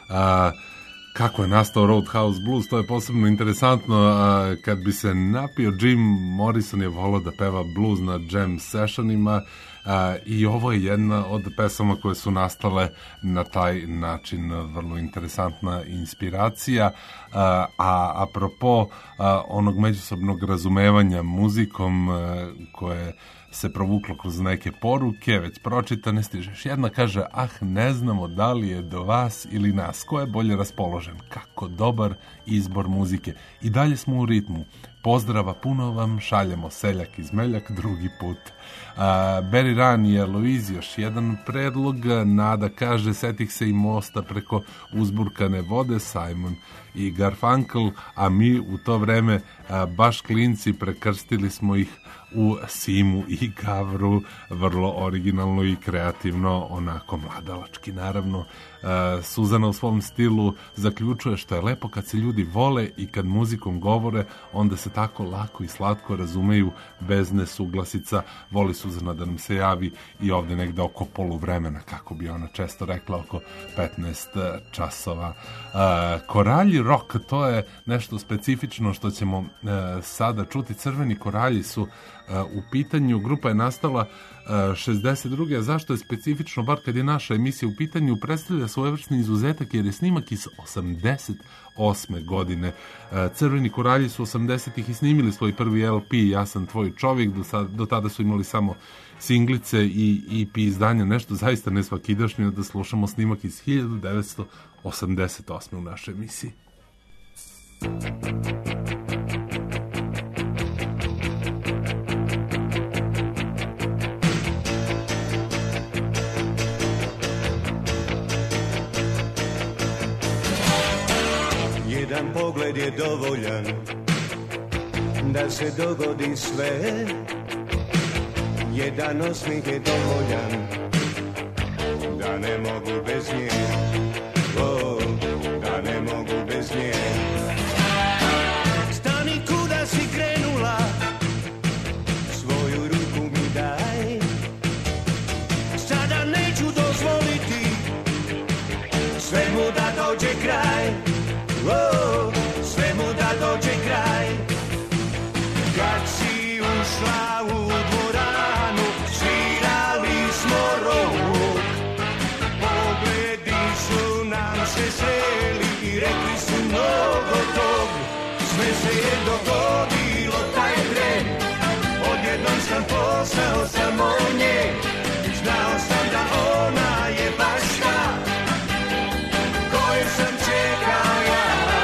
Kako je nastao Roadhouse Blues, to je posebno interesantno. Kad bi se napio, Jim Morrison je volao da peva blues na jam sessionima i ovo je jedna od pesama koje su nastale na taj način. Vrlo interesantna inspiracija. A apropo onog međusobnog razumevanja muzikom koje se provuklo kroz neke poruke, već pročitane, stižeš jedna, kaže, ne znamo da li je do vas ili nas, ko je bolje raspoložen, kako dobar izbor muzike. I dalje smo u ritmu. Pozdrava puno vam šaljemo, seljak iz Meljak drugi put. Barry Run je Louise, još jedan predlog. Nada kaže, setih se i mosta preko uzburkane vode, Simon i Garfunkel, a mi u to vreme baš klinci prekrstili smo ih u Simu i Gavru, vrlo originalno i kreativno, onako mladalački naravno. Suzana u svom stilu zaključuje što je lepo kad se ljudi vole i kad muzikom govore, onda se tako lako i slatko razumeju bez nesuglasica. Voli Suzana da nam se javi i ovde negde oko poluvremena, kako bi ona često rekla, oko 15 časova. Koralji rock, to je nešto specifično što ćemo sada čuti. Crveni koralji su u pitanju, grupa je nastala 62. A zašto je specifično, bar kad je naša emisija u pitanju, predstavlja svojevrsni izuzetak jer je snimak iz 88. godine. Crveni koralji su 80-ih i snimili svoj prvi LP Ja sam tvoj čovjek, do tada su imali samo singlice i EP izdanja, nešto zaista nesvakidašnje, da slušamo snimak iz 1988. u našoj emisiji. Jedan pogled je dovoljan da se dogodi sve. Jedan osmih je dovoljan da ne mogu bez nje. Oh, da ne mogu bez nje. Stani kuda si krenula, svoju ruku mi daj. Sada neću dozvoliti svemu da dođe kraj. Oh, svemu da dođe kraj. Kad si ušla u dvoranu, svirali smo rock. Pogledi su nam se sreli i rekli su mnogo tog. Sve se je dogodilo taj tren, odjednom sam postao samo nje. Znao sam da ona je baš ta koju sam čekao ja.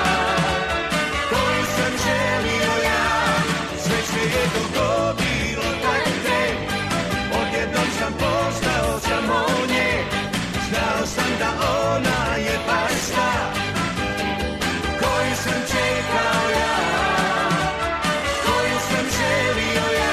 Dogodilo taj tren, odjednom sam postao samo nje. Znao sam da ona je baš ta koju sam čekao ja, koju sam želio ja.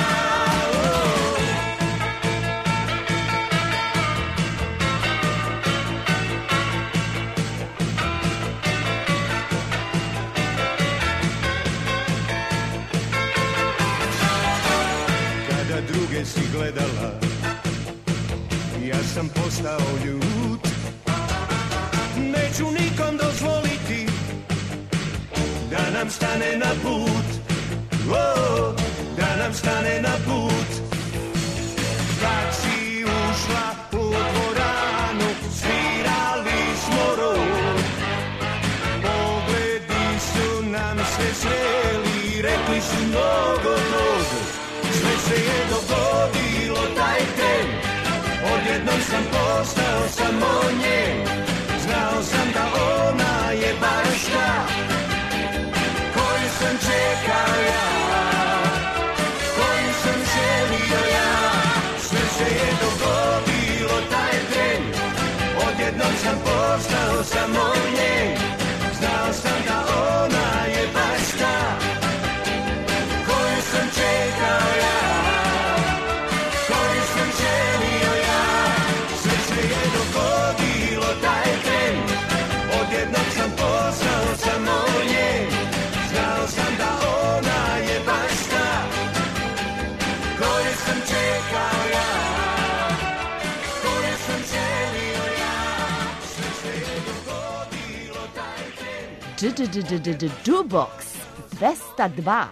Druge si gledala, ja sam postao ljut. Neću nikom dozvoliti da nam stane na put. Oh, da nam stane na put. Kad si ušla u dvoranu, svirali smo rock. Pogledi su nam se sreli i rekli su mnogo toga. Sve se je dogodilo taj tren, odjednom sam postao samo nje. Znao sam da ona je baš ta koju sam čekao ja, koju sam želio ja. Sve se je dogodilo taj tren, odjednom sam postao samo nje. Znao sam da ona je baš ta koju sam čekao ja, koju sam želio ja. Sve se je dogodilo taj tren, odjednom sam postao samo nje. Znao sam da ona je baš ta koju sam čekao ja, koju sam želio ja. Sve se je dogodilo taj tren. Jukebox 202.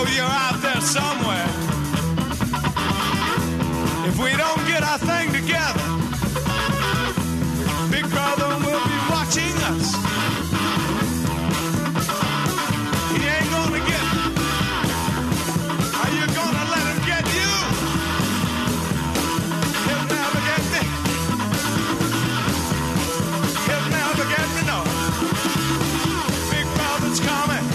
you're out there somewhere. If we don't get our thing together, Big Brother will be watching us. He ain't gonna get me. Are you gonna let him get you? He'll never get me. He'll never get me, no. Big Brother's coming.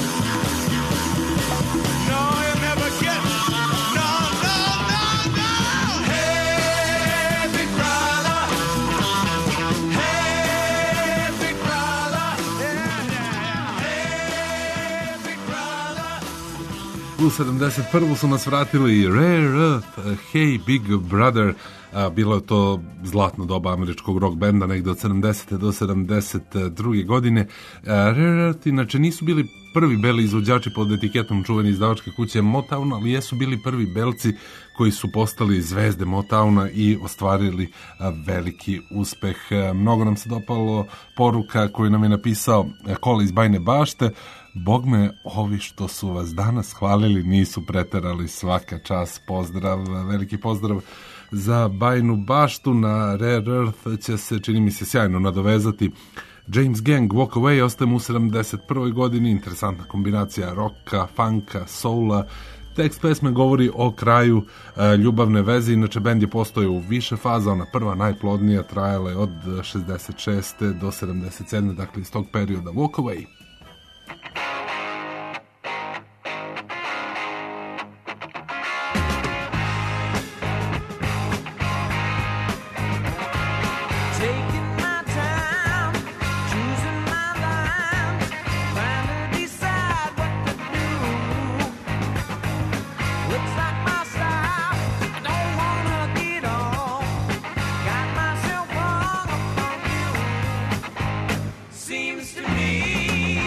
No, he'll never get me. No, no, no, no. Hey, Big Brother. Hey, Big Brother. Yeah, yeah. Hey, Big Brother. U 71. su nas vratili Rare Earth, Hey Big Brother. Bilo je to zlatno doba američkog rock benda, negde od 70. do 72. godine. Rare Earth inače nisu bili prvi beli izvođači pod etiketom čuvene izdavačke kuće Motown, ali jesu bili prvi belci koji su postali zvezde Motowna i ostvarili veliki uspeh. Mnogo nam se dopalo poruka koju nam je napisao Kola iz Bajne Bašte. Bogme, ovi što su vas danas hvalili nisu preterali, svaka čast, pozdrav, veliki pozdrav za Bajnu Baštu. Na Rare Earth će se, čini mi se, sjajno nadovezati James Gang, Walk Away. Ostajemo u 71. godini, interesantna kombinacija rocka, funka, soula. Tekst pesme govori o kraju ljubavne veze, inače bend je postojao u više faza, ona prva najplodnija trajala je od 66. do 77. dakle iz tog perioda. Walk Away. Taking my time, choosing my lines, trying to decide what to do. Looks like my style, I don't wanna get off. Got myself hung up on you. Seems to me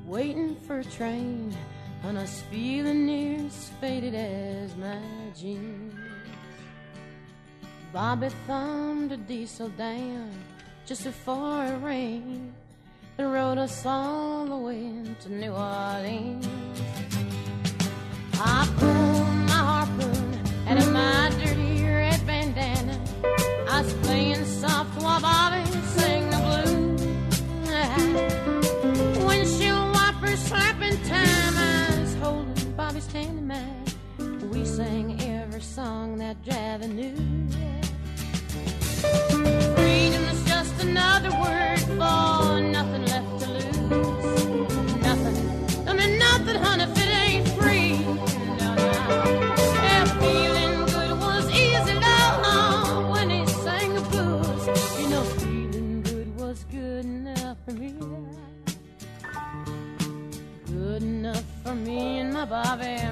waiting for a train, and I was feeling near as faded as my jeans. Bobby thumbed a diesel down just before it rained and rode us all the way to New Orleans. I pulled my harpoon out of my dirty red bandana. I was playing soft while Bobby sang the blues. Windshield wipers slapping time, I was holding Bobby's hand in mine. We sang every song that Javi knew. Freedom is just another word for nothing left to lose. Nothing, I mean nothing, honey, if it ain't free. No, no. Yeah, feeling good was easy, love, when he sang the blues. You know, feeling good was good enough for me. Good enough for me and my Bobby, yeah.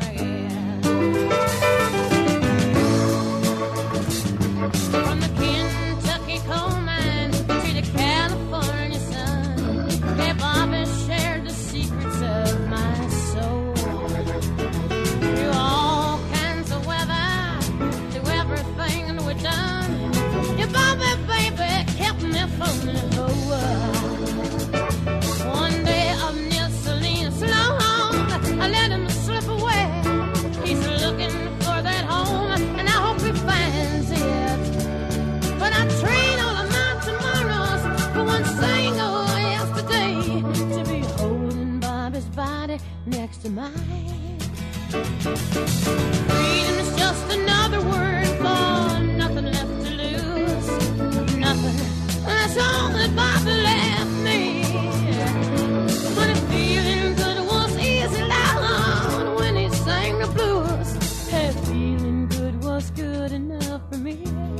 From the Kentucky coal mine to the California sun, yeah, Bobby shared the secrets of my soul. Through all kinds of weather, through everything we've done, yeah, Bobby, baby, kept me floating low. One day up near Salinas, long, I let him slip away. He's looking for that home, and I hope he finds it. But I train all of my tomorrows for one single yesterday to be holding Bobby's body next to mine. Freedom is just another word for nothing left to lose. Nothing, that's all that Bobby left me. But if feeling good was easy, loud when he sang the blues, hey, feeling good was good enough for me.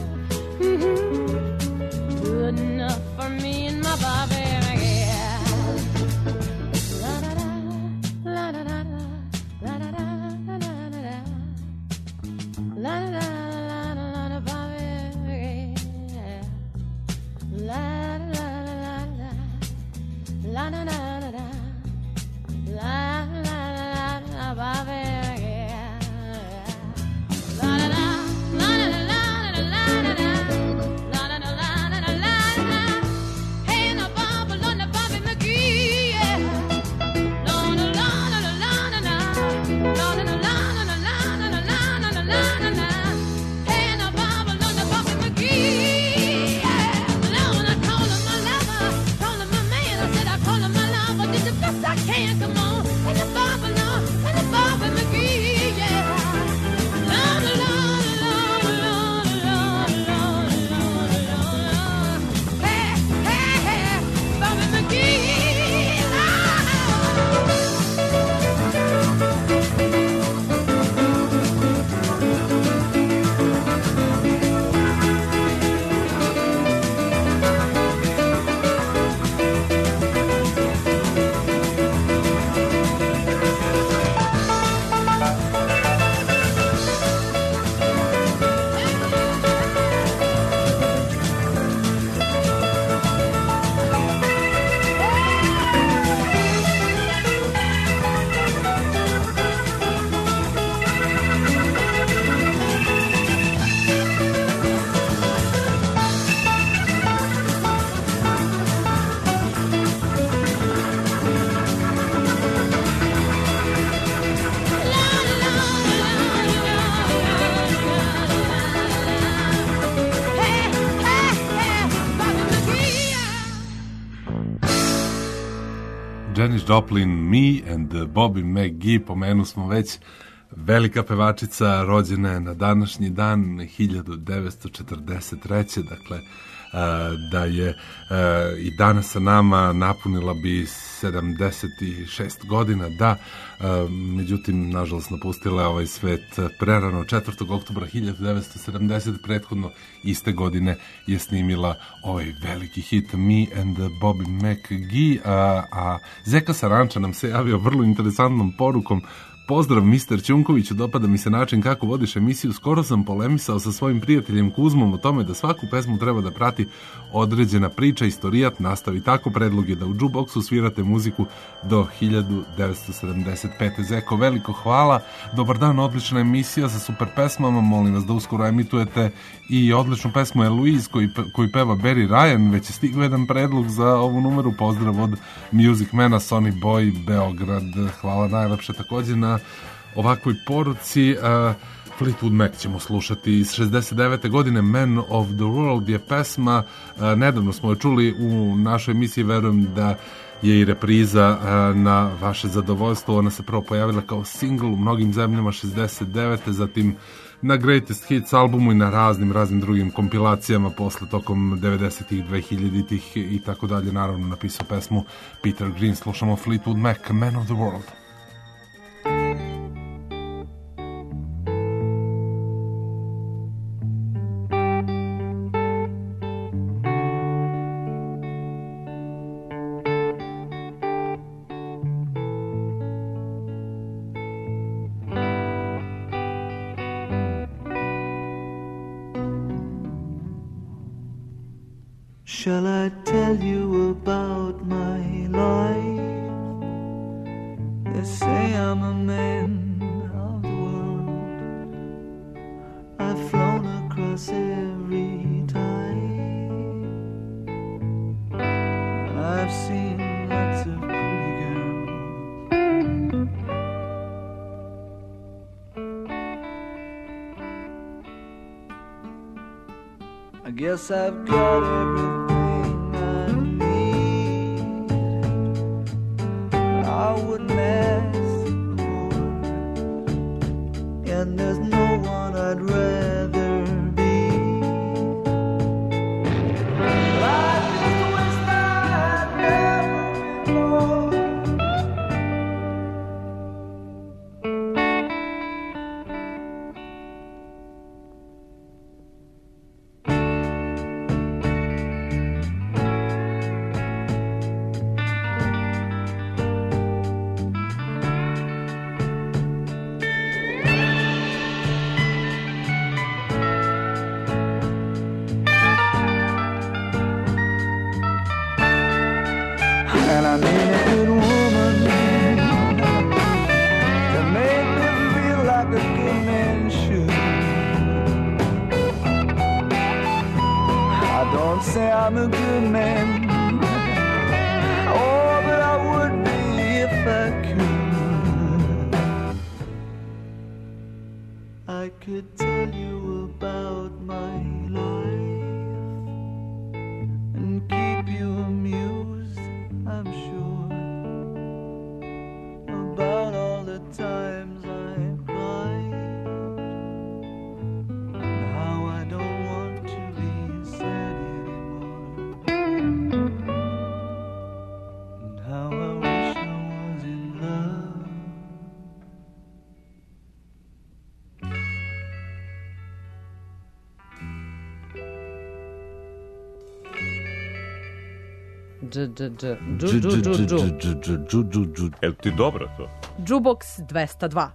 Good enough for me and my Bobby, yeah. La da da, la da da da, la da da, la da da da, la da da, la da Bobby, yeah. La da da la da, la da da da, la da da Bobby, yeah. La da da, la da da. I can't come on, and the Bobby Lord, and the Bobby McGee, yeah. Lord, Lord, Lord, Lord, Lord, Lord, Lord, Lord. Hey, hey, hey, Bobby McGee. Janis Joplin, Me and Bobby McGee, pomenu smo već, velika pevačica, rođena je na današnji dan 1943. Dakle, da je i danas sa nama, napunila bi 76 godina, da, međutim, nažalost, napustila je ovaj svet prerano 4. oktobra 1970, prethodno iste godine je snimila ovaj veliki hit Me and Bobby McGee, a Zeka Saranča nam se javio vrlo interesantnom porukom, Pozdrav, Mr. Ćunkoviću, dopada mi se način kako vodiš emisiju. Skoro sam polemisao sa svojim prijateljem Kuzmom o tome da svaku pesmu treba da prati određena priča, istorijat. Nastavi tako, predlog je da u jukeboxu svirate muziku do 1975. Zeko, veliko hvala. Dobar dan, odlična emisija sa super pesmama. Molim vas da uskoro emitujete i odličnu pesmu Eloise koji peva Barry Ryan. Već je stigao jedan predlog za ovu numeru. Pozdrav od Music Mana, Sonny Boy, Beograd. Hvala najlepše također na ovakvoj poruci. Fleetwood Mac ćemo slušati iz 69. godine. Man of the World je pesma, nedavno smo je čuli u našoj emisiji, verujem da je i repriza na vaše zadovoljstvo. Ona se prvo pojavila kao single u mnogim zemljama 69. zatim na Greatest Hits albumu i na raznim drugim kompilacijama posle tokom 90-ih, 2000-ih i tako dalje. Naravno napisao pesmu Peter Green. Slušamo Fleetwood Mac, Man of the World. Shall I tell you about my life? They say I'm a man of the world. I've flown across every tide, and I've seen lots of pretty girls. I guess I've got everything I wouldn't ask for, and there's no one I'd rather be. But I just wish I'd never been born. And I need a good woman to make me feel like a good man should. I don't say I'm a good man, oh, but I would be if I could. I could tell you about my life and keep you amused, I'm sure, about all the times I cried, and how I don't want to be sad anymore, and how I wish I was in love. Jel ti dobro to? Jukebox 202.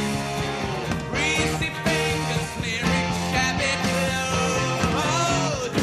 Greasy fingers smearing shabby clothes.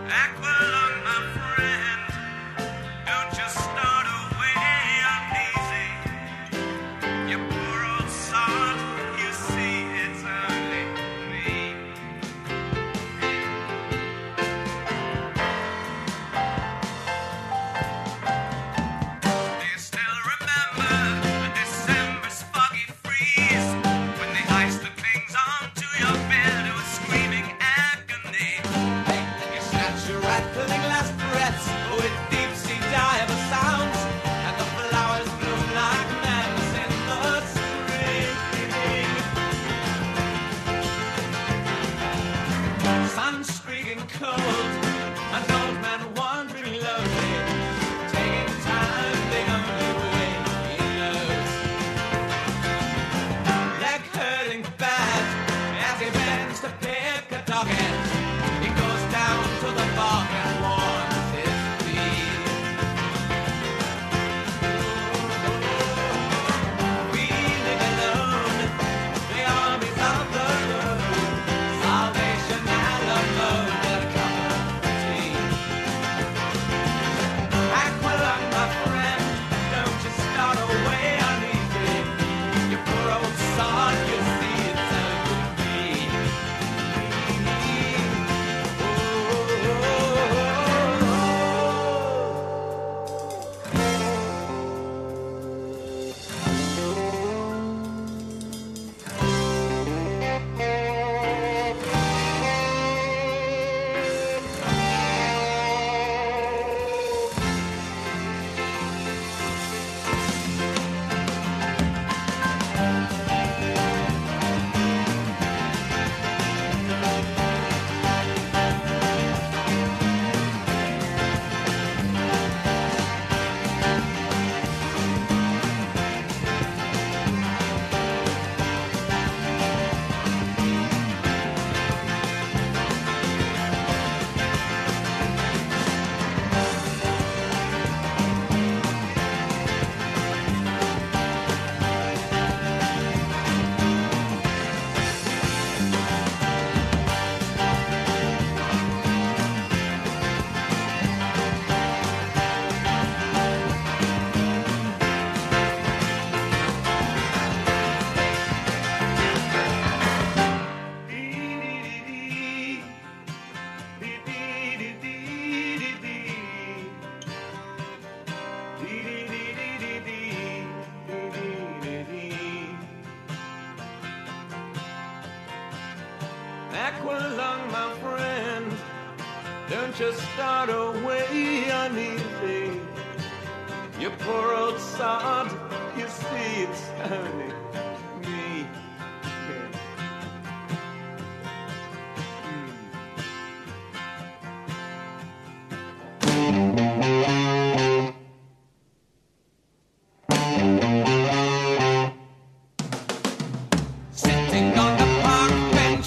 Aqualung, my friend, don't just start away uneasy. You poor old sod, you see it's only me. Do you still remember a December's foggy freeze when the ice that clings onto your bed was screaming agony? You snatch your rattling last breaths with deep sea diver sounds, and the flowers bloom like madness in the spring. Sun streaking cold, an old man wandering lonely, taking time the only way he knows. Leg hurting bad as he bends to pick a dog end. He goes down to the bar and warms his feet. Feeling alone, the armies of the road, salvation alone, a cup of tea. Aqualung, my friend, don't you start away uneasy. You poor old sod, you see it's only me. Aqualung, my friend, don't just start away uneasy. You poor old sod, you see it's only me. Sitting on the park bench,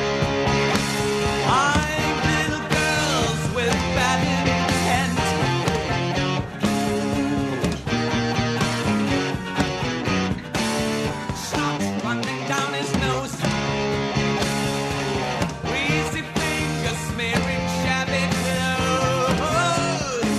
eyeing little girls with bad intent. Snot running down his nose, greasy fingers smearing shabby clothes.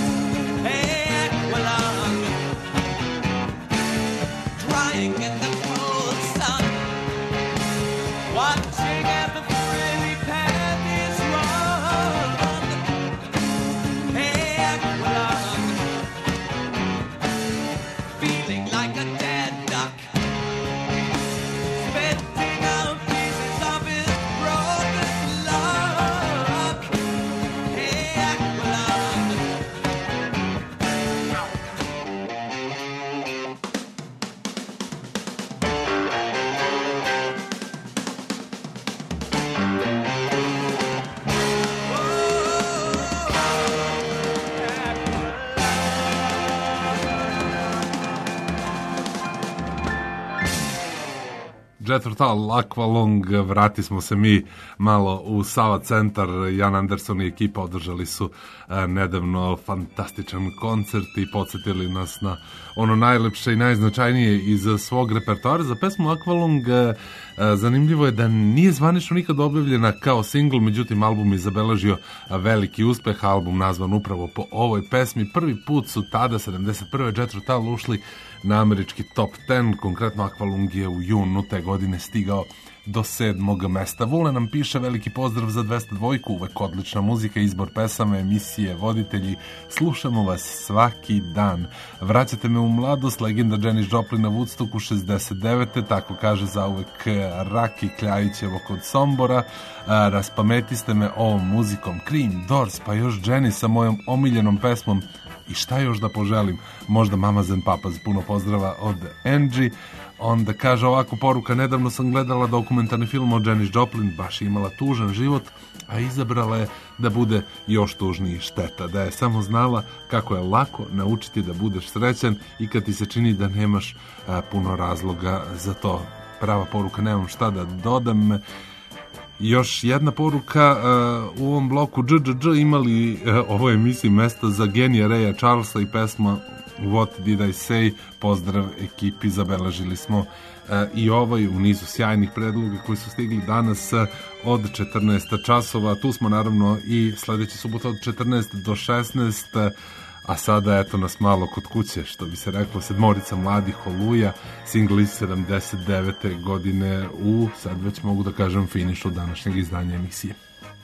Jethro Tull, Aqualung, vrati smo se mi malo u Sava centar. Jan Anderson i ekipa održali su nedavno fantastičan koncert i podsjetili nas na ono najlepše i najznačajnije iz svog repertoara. Za pesmu Aqualung zanimljivo je da nije zvanično nikad objavljena kao singl, međutim album je zabeležio veliki uspeh, album nazvan upravo po ovoj pesmi. Prvi put su tada, 71. Jethro Tull ušli na američki top 10, konkretno Aqualung je u junu te godine stigao do 7. mesta. Vule nam piše veliki pozdrav za 202, uvek odlična muzika, izbor pesama, emisije, voditelji, slušamo vas svaki dan. Vraćate me u mladost, legenda Janis Joplin na Woodstocku 69. Tako kaže zauvek Raki Kljajićevo kod Sombora. Raspametiste me ovom muzikom. Cream, Doors, pa još Janis sa mojom omiljenom pesmom I šta još da poželim? Možda Mamas and Papas. Puno pozdrava od Angie. Onda kaže ovako poruka: nedavno sam gledala dokumentarni film o Janis Joplin, baš je imala tužan život, a izabrala je da bude još tužniji. Šteta, da je samo znala kako je lako naučiti da budeš srećan i kad ti se čini da nemaš puno razloga za to. Prava poruka, nemam šta da dodam. Još jedna poruka u ovom bloku imali ovoj emisiji mesta za genija Raya Charlesa i pesma What Did I Say. Pozdrav ekipi, zabeležili smo i ovaj u nizu sjajnih predloga koji su stigli danas od 14 časova. Tu smo naravno i sledeći subot od 14 do 16, a sada eto nas malo kod kuće, što bi se reklo, sedmorica mladih Oluja, singl iz 79. godine u, sad već mogu da kažem, finišu današnjeg izdanja emisije.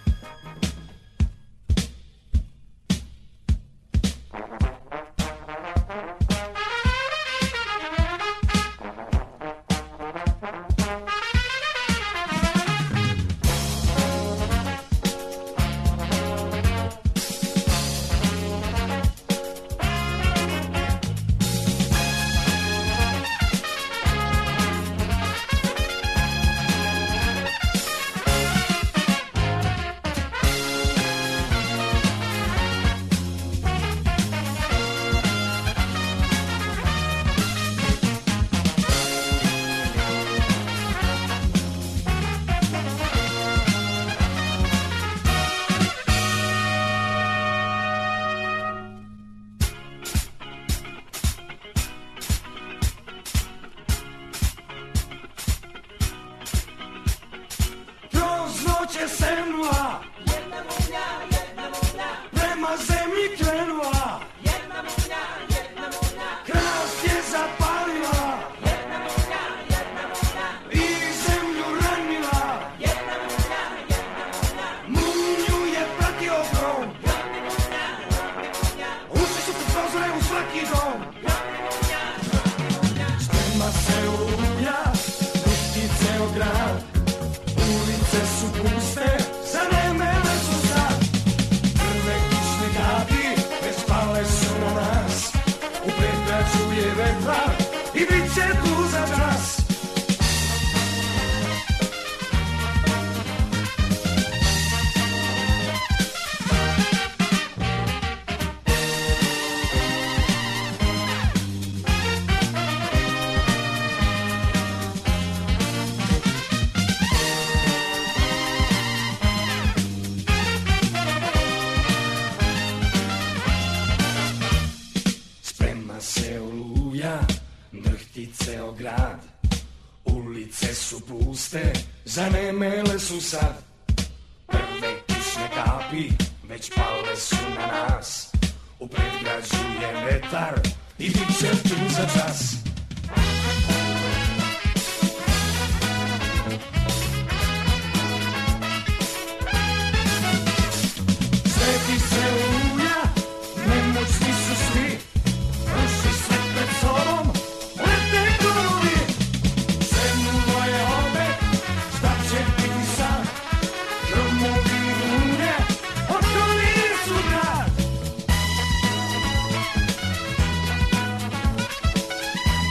Zanemele su sad, prve kišne kapi već pale su na nas. U predgrađu je vetar i bit će tu za čas. Sveti se Oluja, nemoćni su svi, ruši sve pred sobom, lete korovi. Sednulo je opet, šta će biti sad, gromovi rune, otvorili su grad.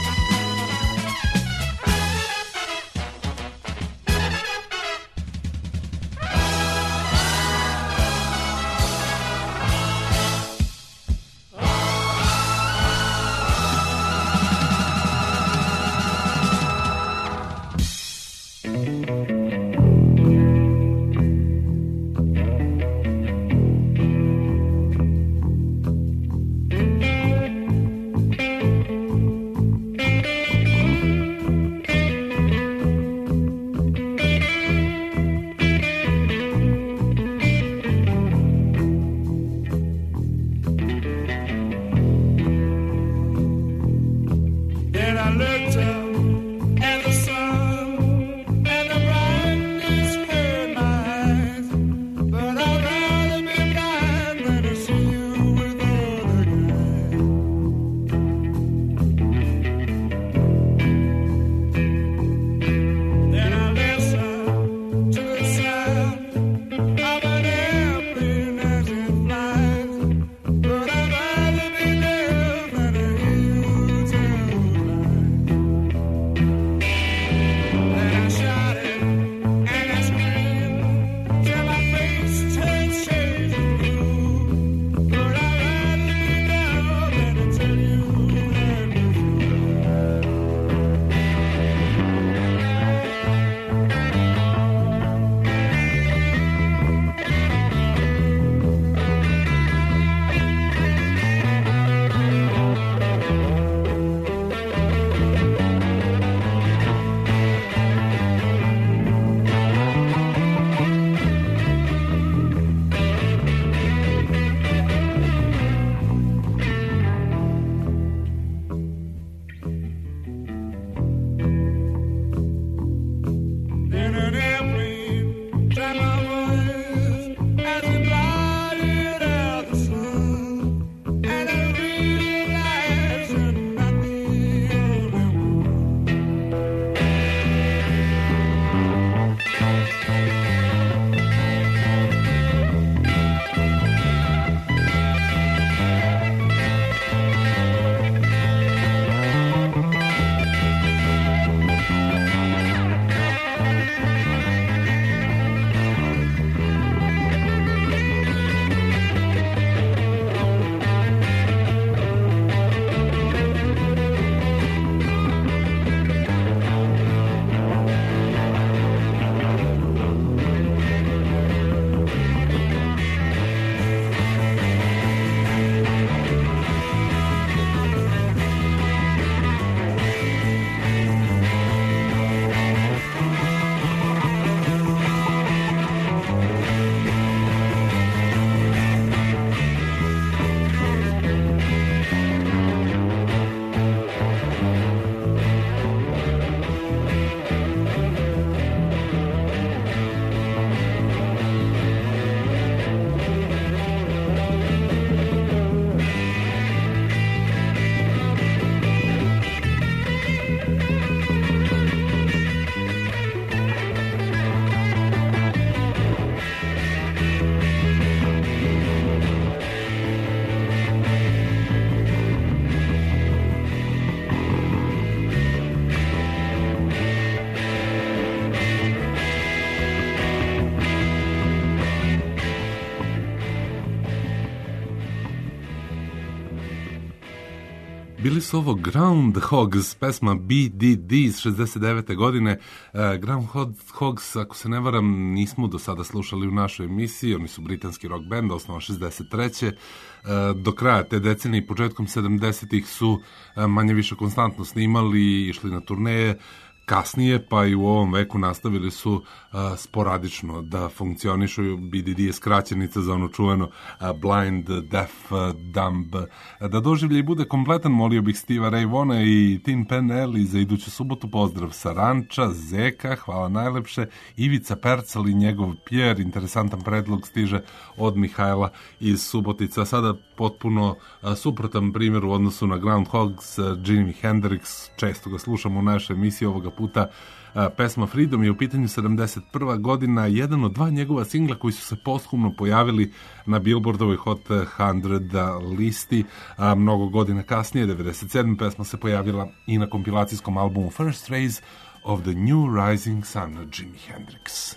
Bili su ovo Groundhogs, pesma BDD iz 69. godine. Groundhogs, ako se ne varam, nismo do sada slušali u našoj emisiji. Oni su britanski rock band, osnovan 63. Do kraja te decenije i početkom 70-ih su manje više konstantno snimali i išli na turneje. Kasnije, pa i u ovom veku nastavili su sporadično da funkcionišu. BDD je skraćenica za ono čuveno Blind, Deaf, Dumb. Da doživljaj bude kompletan, molio bih Steva Ray Vona i Tin Pan Alley za iduću subotu. Pozdrav sa Ranča, Zeka, hvala najlepše. Ivica Percal i njegov Pierre, interesantan predlog stiže od Mihajla iz Subotica. Sada potpuno suprotan primjer u odnosu na Groundhogs, Jimi Hendrix, često ga slušamo u našoj emisiji, ovoga puta pesma Freedom je u pitanju. 71. godina, jedan od dva njegova singla koji su se posthumno pojavili na Billboardovoj Hot 100 listi. Mnogo godina kasnije, 97. pesma se pojavila i na kompilacijskom albumu First Rays of the New Rising Sun, Jimi Hendrix.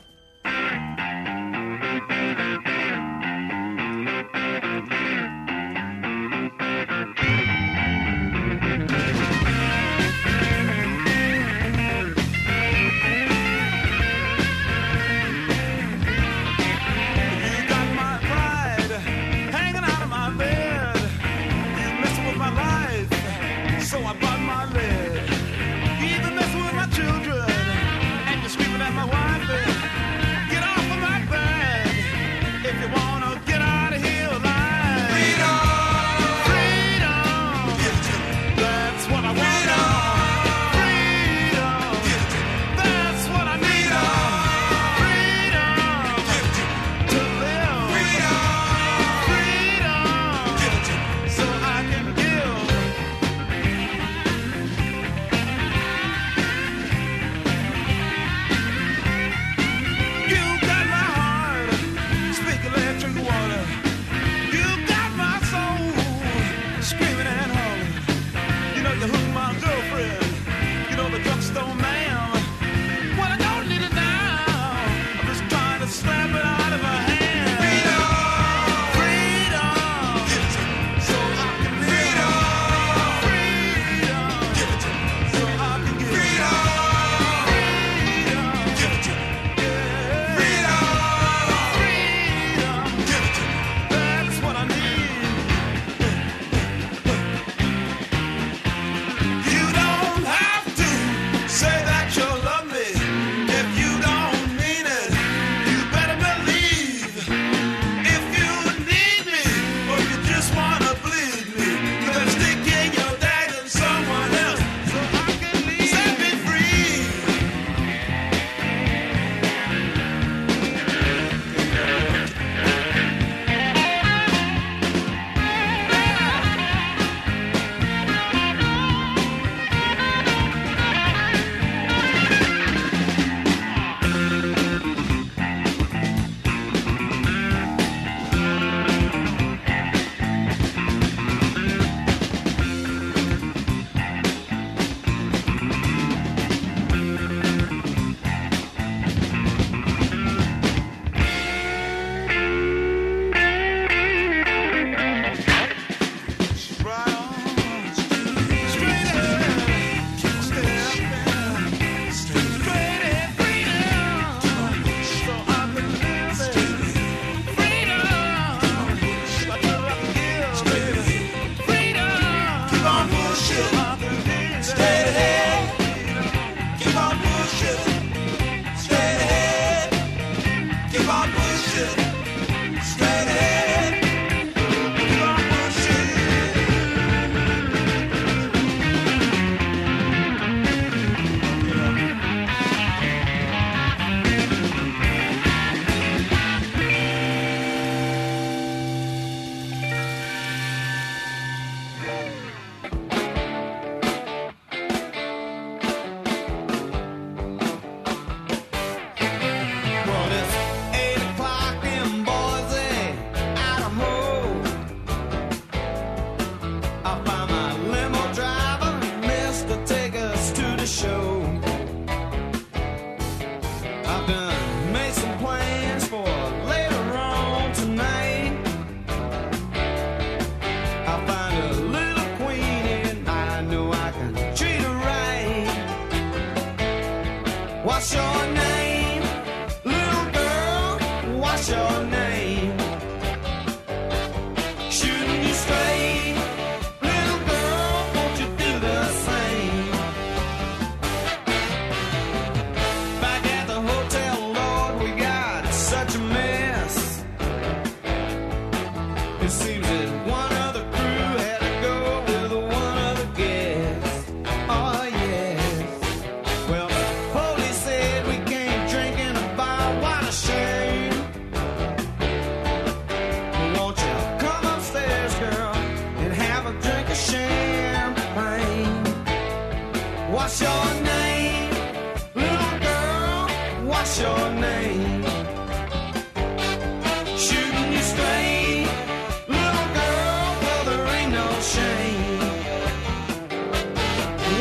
So I bought my leg. You even messing with my children, and you're screaming at my wife.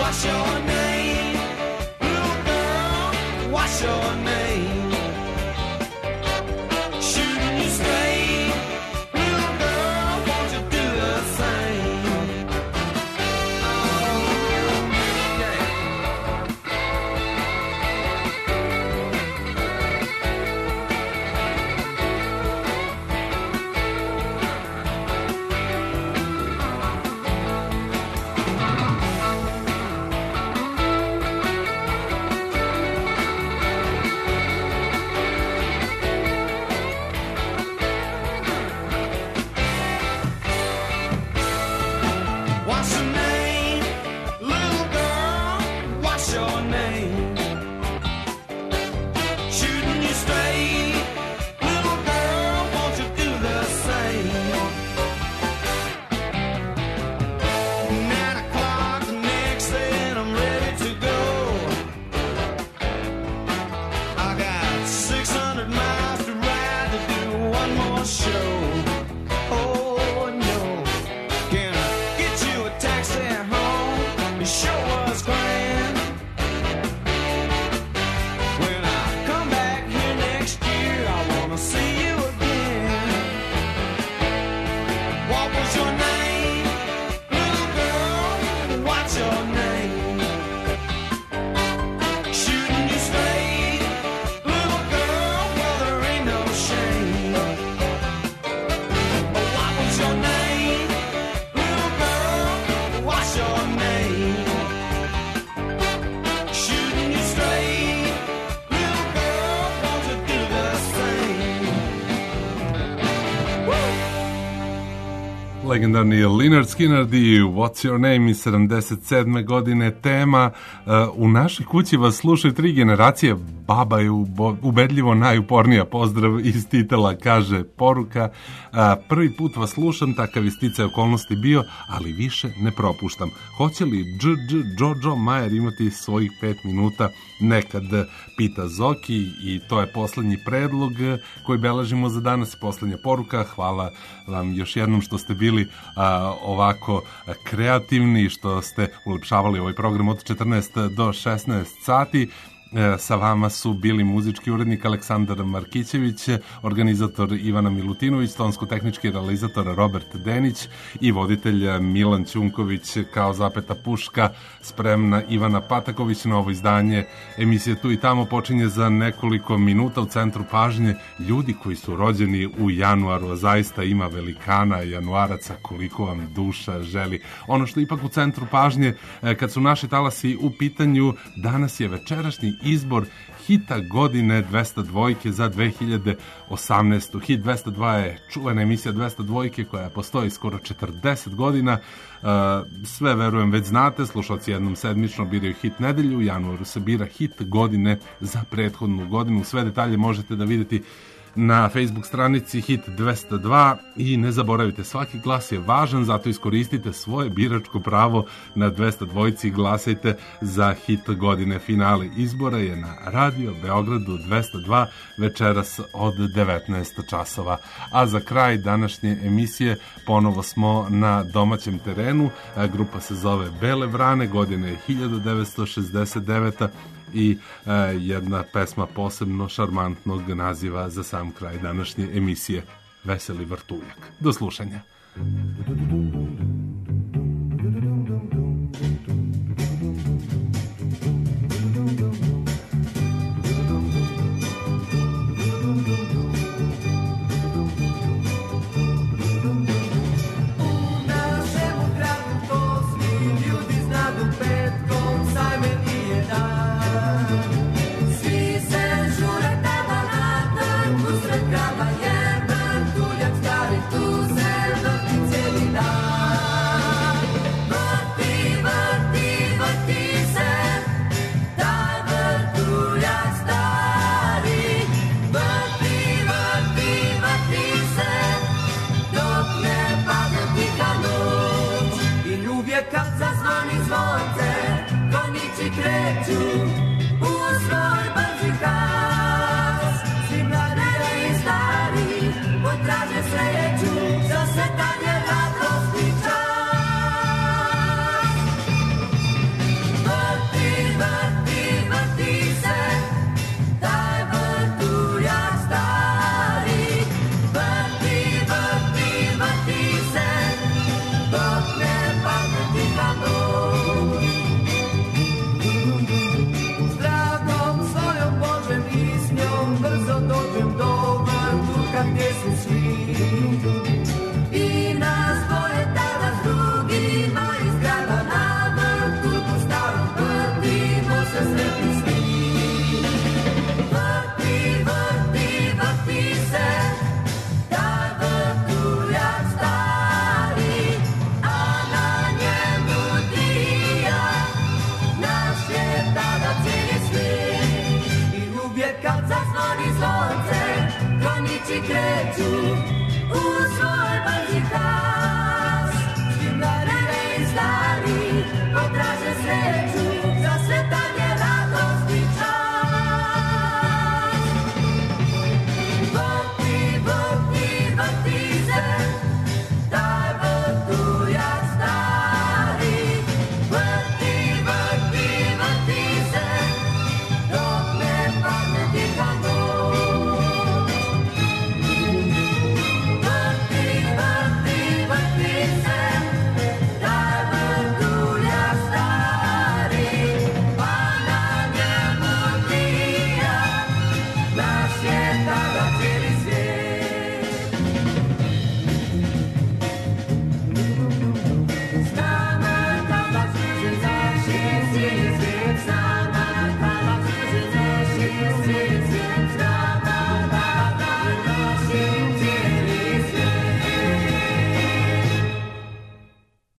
What's your name? Little girl, what's your name? Shooting you straight. Little girl, won't you do the same? Oh, yeah. What's your name? Little girl, what's your name? Shooting you straight. Little girl, won't you do the same? 9 o'clock the next day and I'm ready to go. I got 600 miles to ride to do one more show. Oh no. Can I get you a taxi home? The show was grand. When I come back here next year, I wanna see you again. What was your name? Little girl, what's your name? Shooting you straight. Little girl, well there ain't no shame. What was your name? Little girl, what's your name? Shooting you straight. Little girl, won't you do the same? Legendarni Lynyrd Skynyrd i What's Your Name iz 77. godine. Tema u našoj kući vas slušaju 3 generacije. Baba je ubedljivo najupornija. Pozdrav iz Titela, kaže poruka. Prvi put vas slušam, takav je sticaj okolnosti bio, ali više ne propuštam. Hoće li Jojo Majer imati svojih 5 minuta nekad, pita Zoki, i to je poslednji predlog koji beležimo za danas, poslednja poruka. Hvala vam još jednom što ste bili ovako kreativni, što ste ulepšavali ovaj program od 14 do 16 sati. Sa vama su bili muzički urednik Aleksandar Markićević, organizator Ivana Milutinović, tonsko-tehnički realizator Robert Denić i voditelj Milan Ćunković. Kao zapeta puška spremna Ivana Pataković. Novo izdanje emisije Tu i tamo počinje za nekoliko minuta. U centru pažnje ljudi koji su rođeni u januaru, a zaista ima velikana januaraca koliko vam duša želi. Ono što ipak u centru pažnje kad su naši talasi u pitanju, danas je večerašnji izbor hita godine 202 za 2018. Hit 202 je čuvena emisija 202 koja postoji skoro 40 godina. Sve, verujem, već znate, slušalci jednom sedmično biraju hit nedelju, u januaru se bira hit godine za prethodnu godinu. Sve detalje možete da vidjeti na Facebook stranici Hit 202 i ne zaboravite, svaki glas je važan, zato iskoristite svoje biračko pravo na 202 i glasajte za hit godine. Finale izbora je na Radio Beogradu 202 večeras od 19 časova. A za kraj današnje emisije ponovo smo na domaćem terenu. Grupa se zove Bele vrane, godine je 1969 i jedna pesma posebno šarmantnog naziva za sam kraj današnje emisije, Veseli vrtuljak. Do slušanja.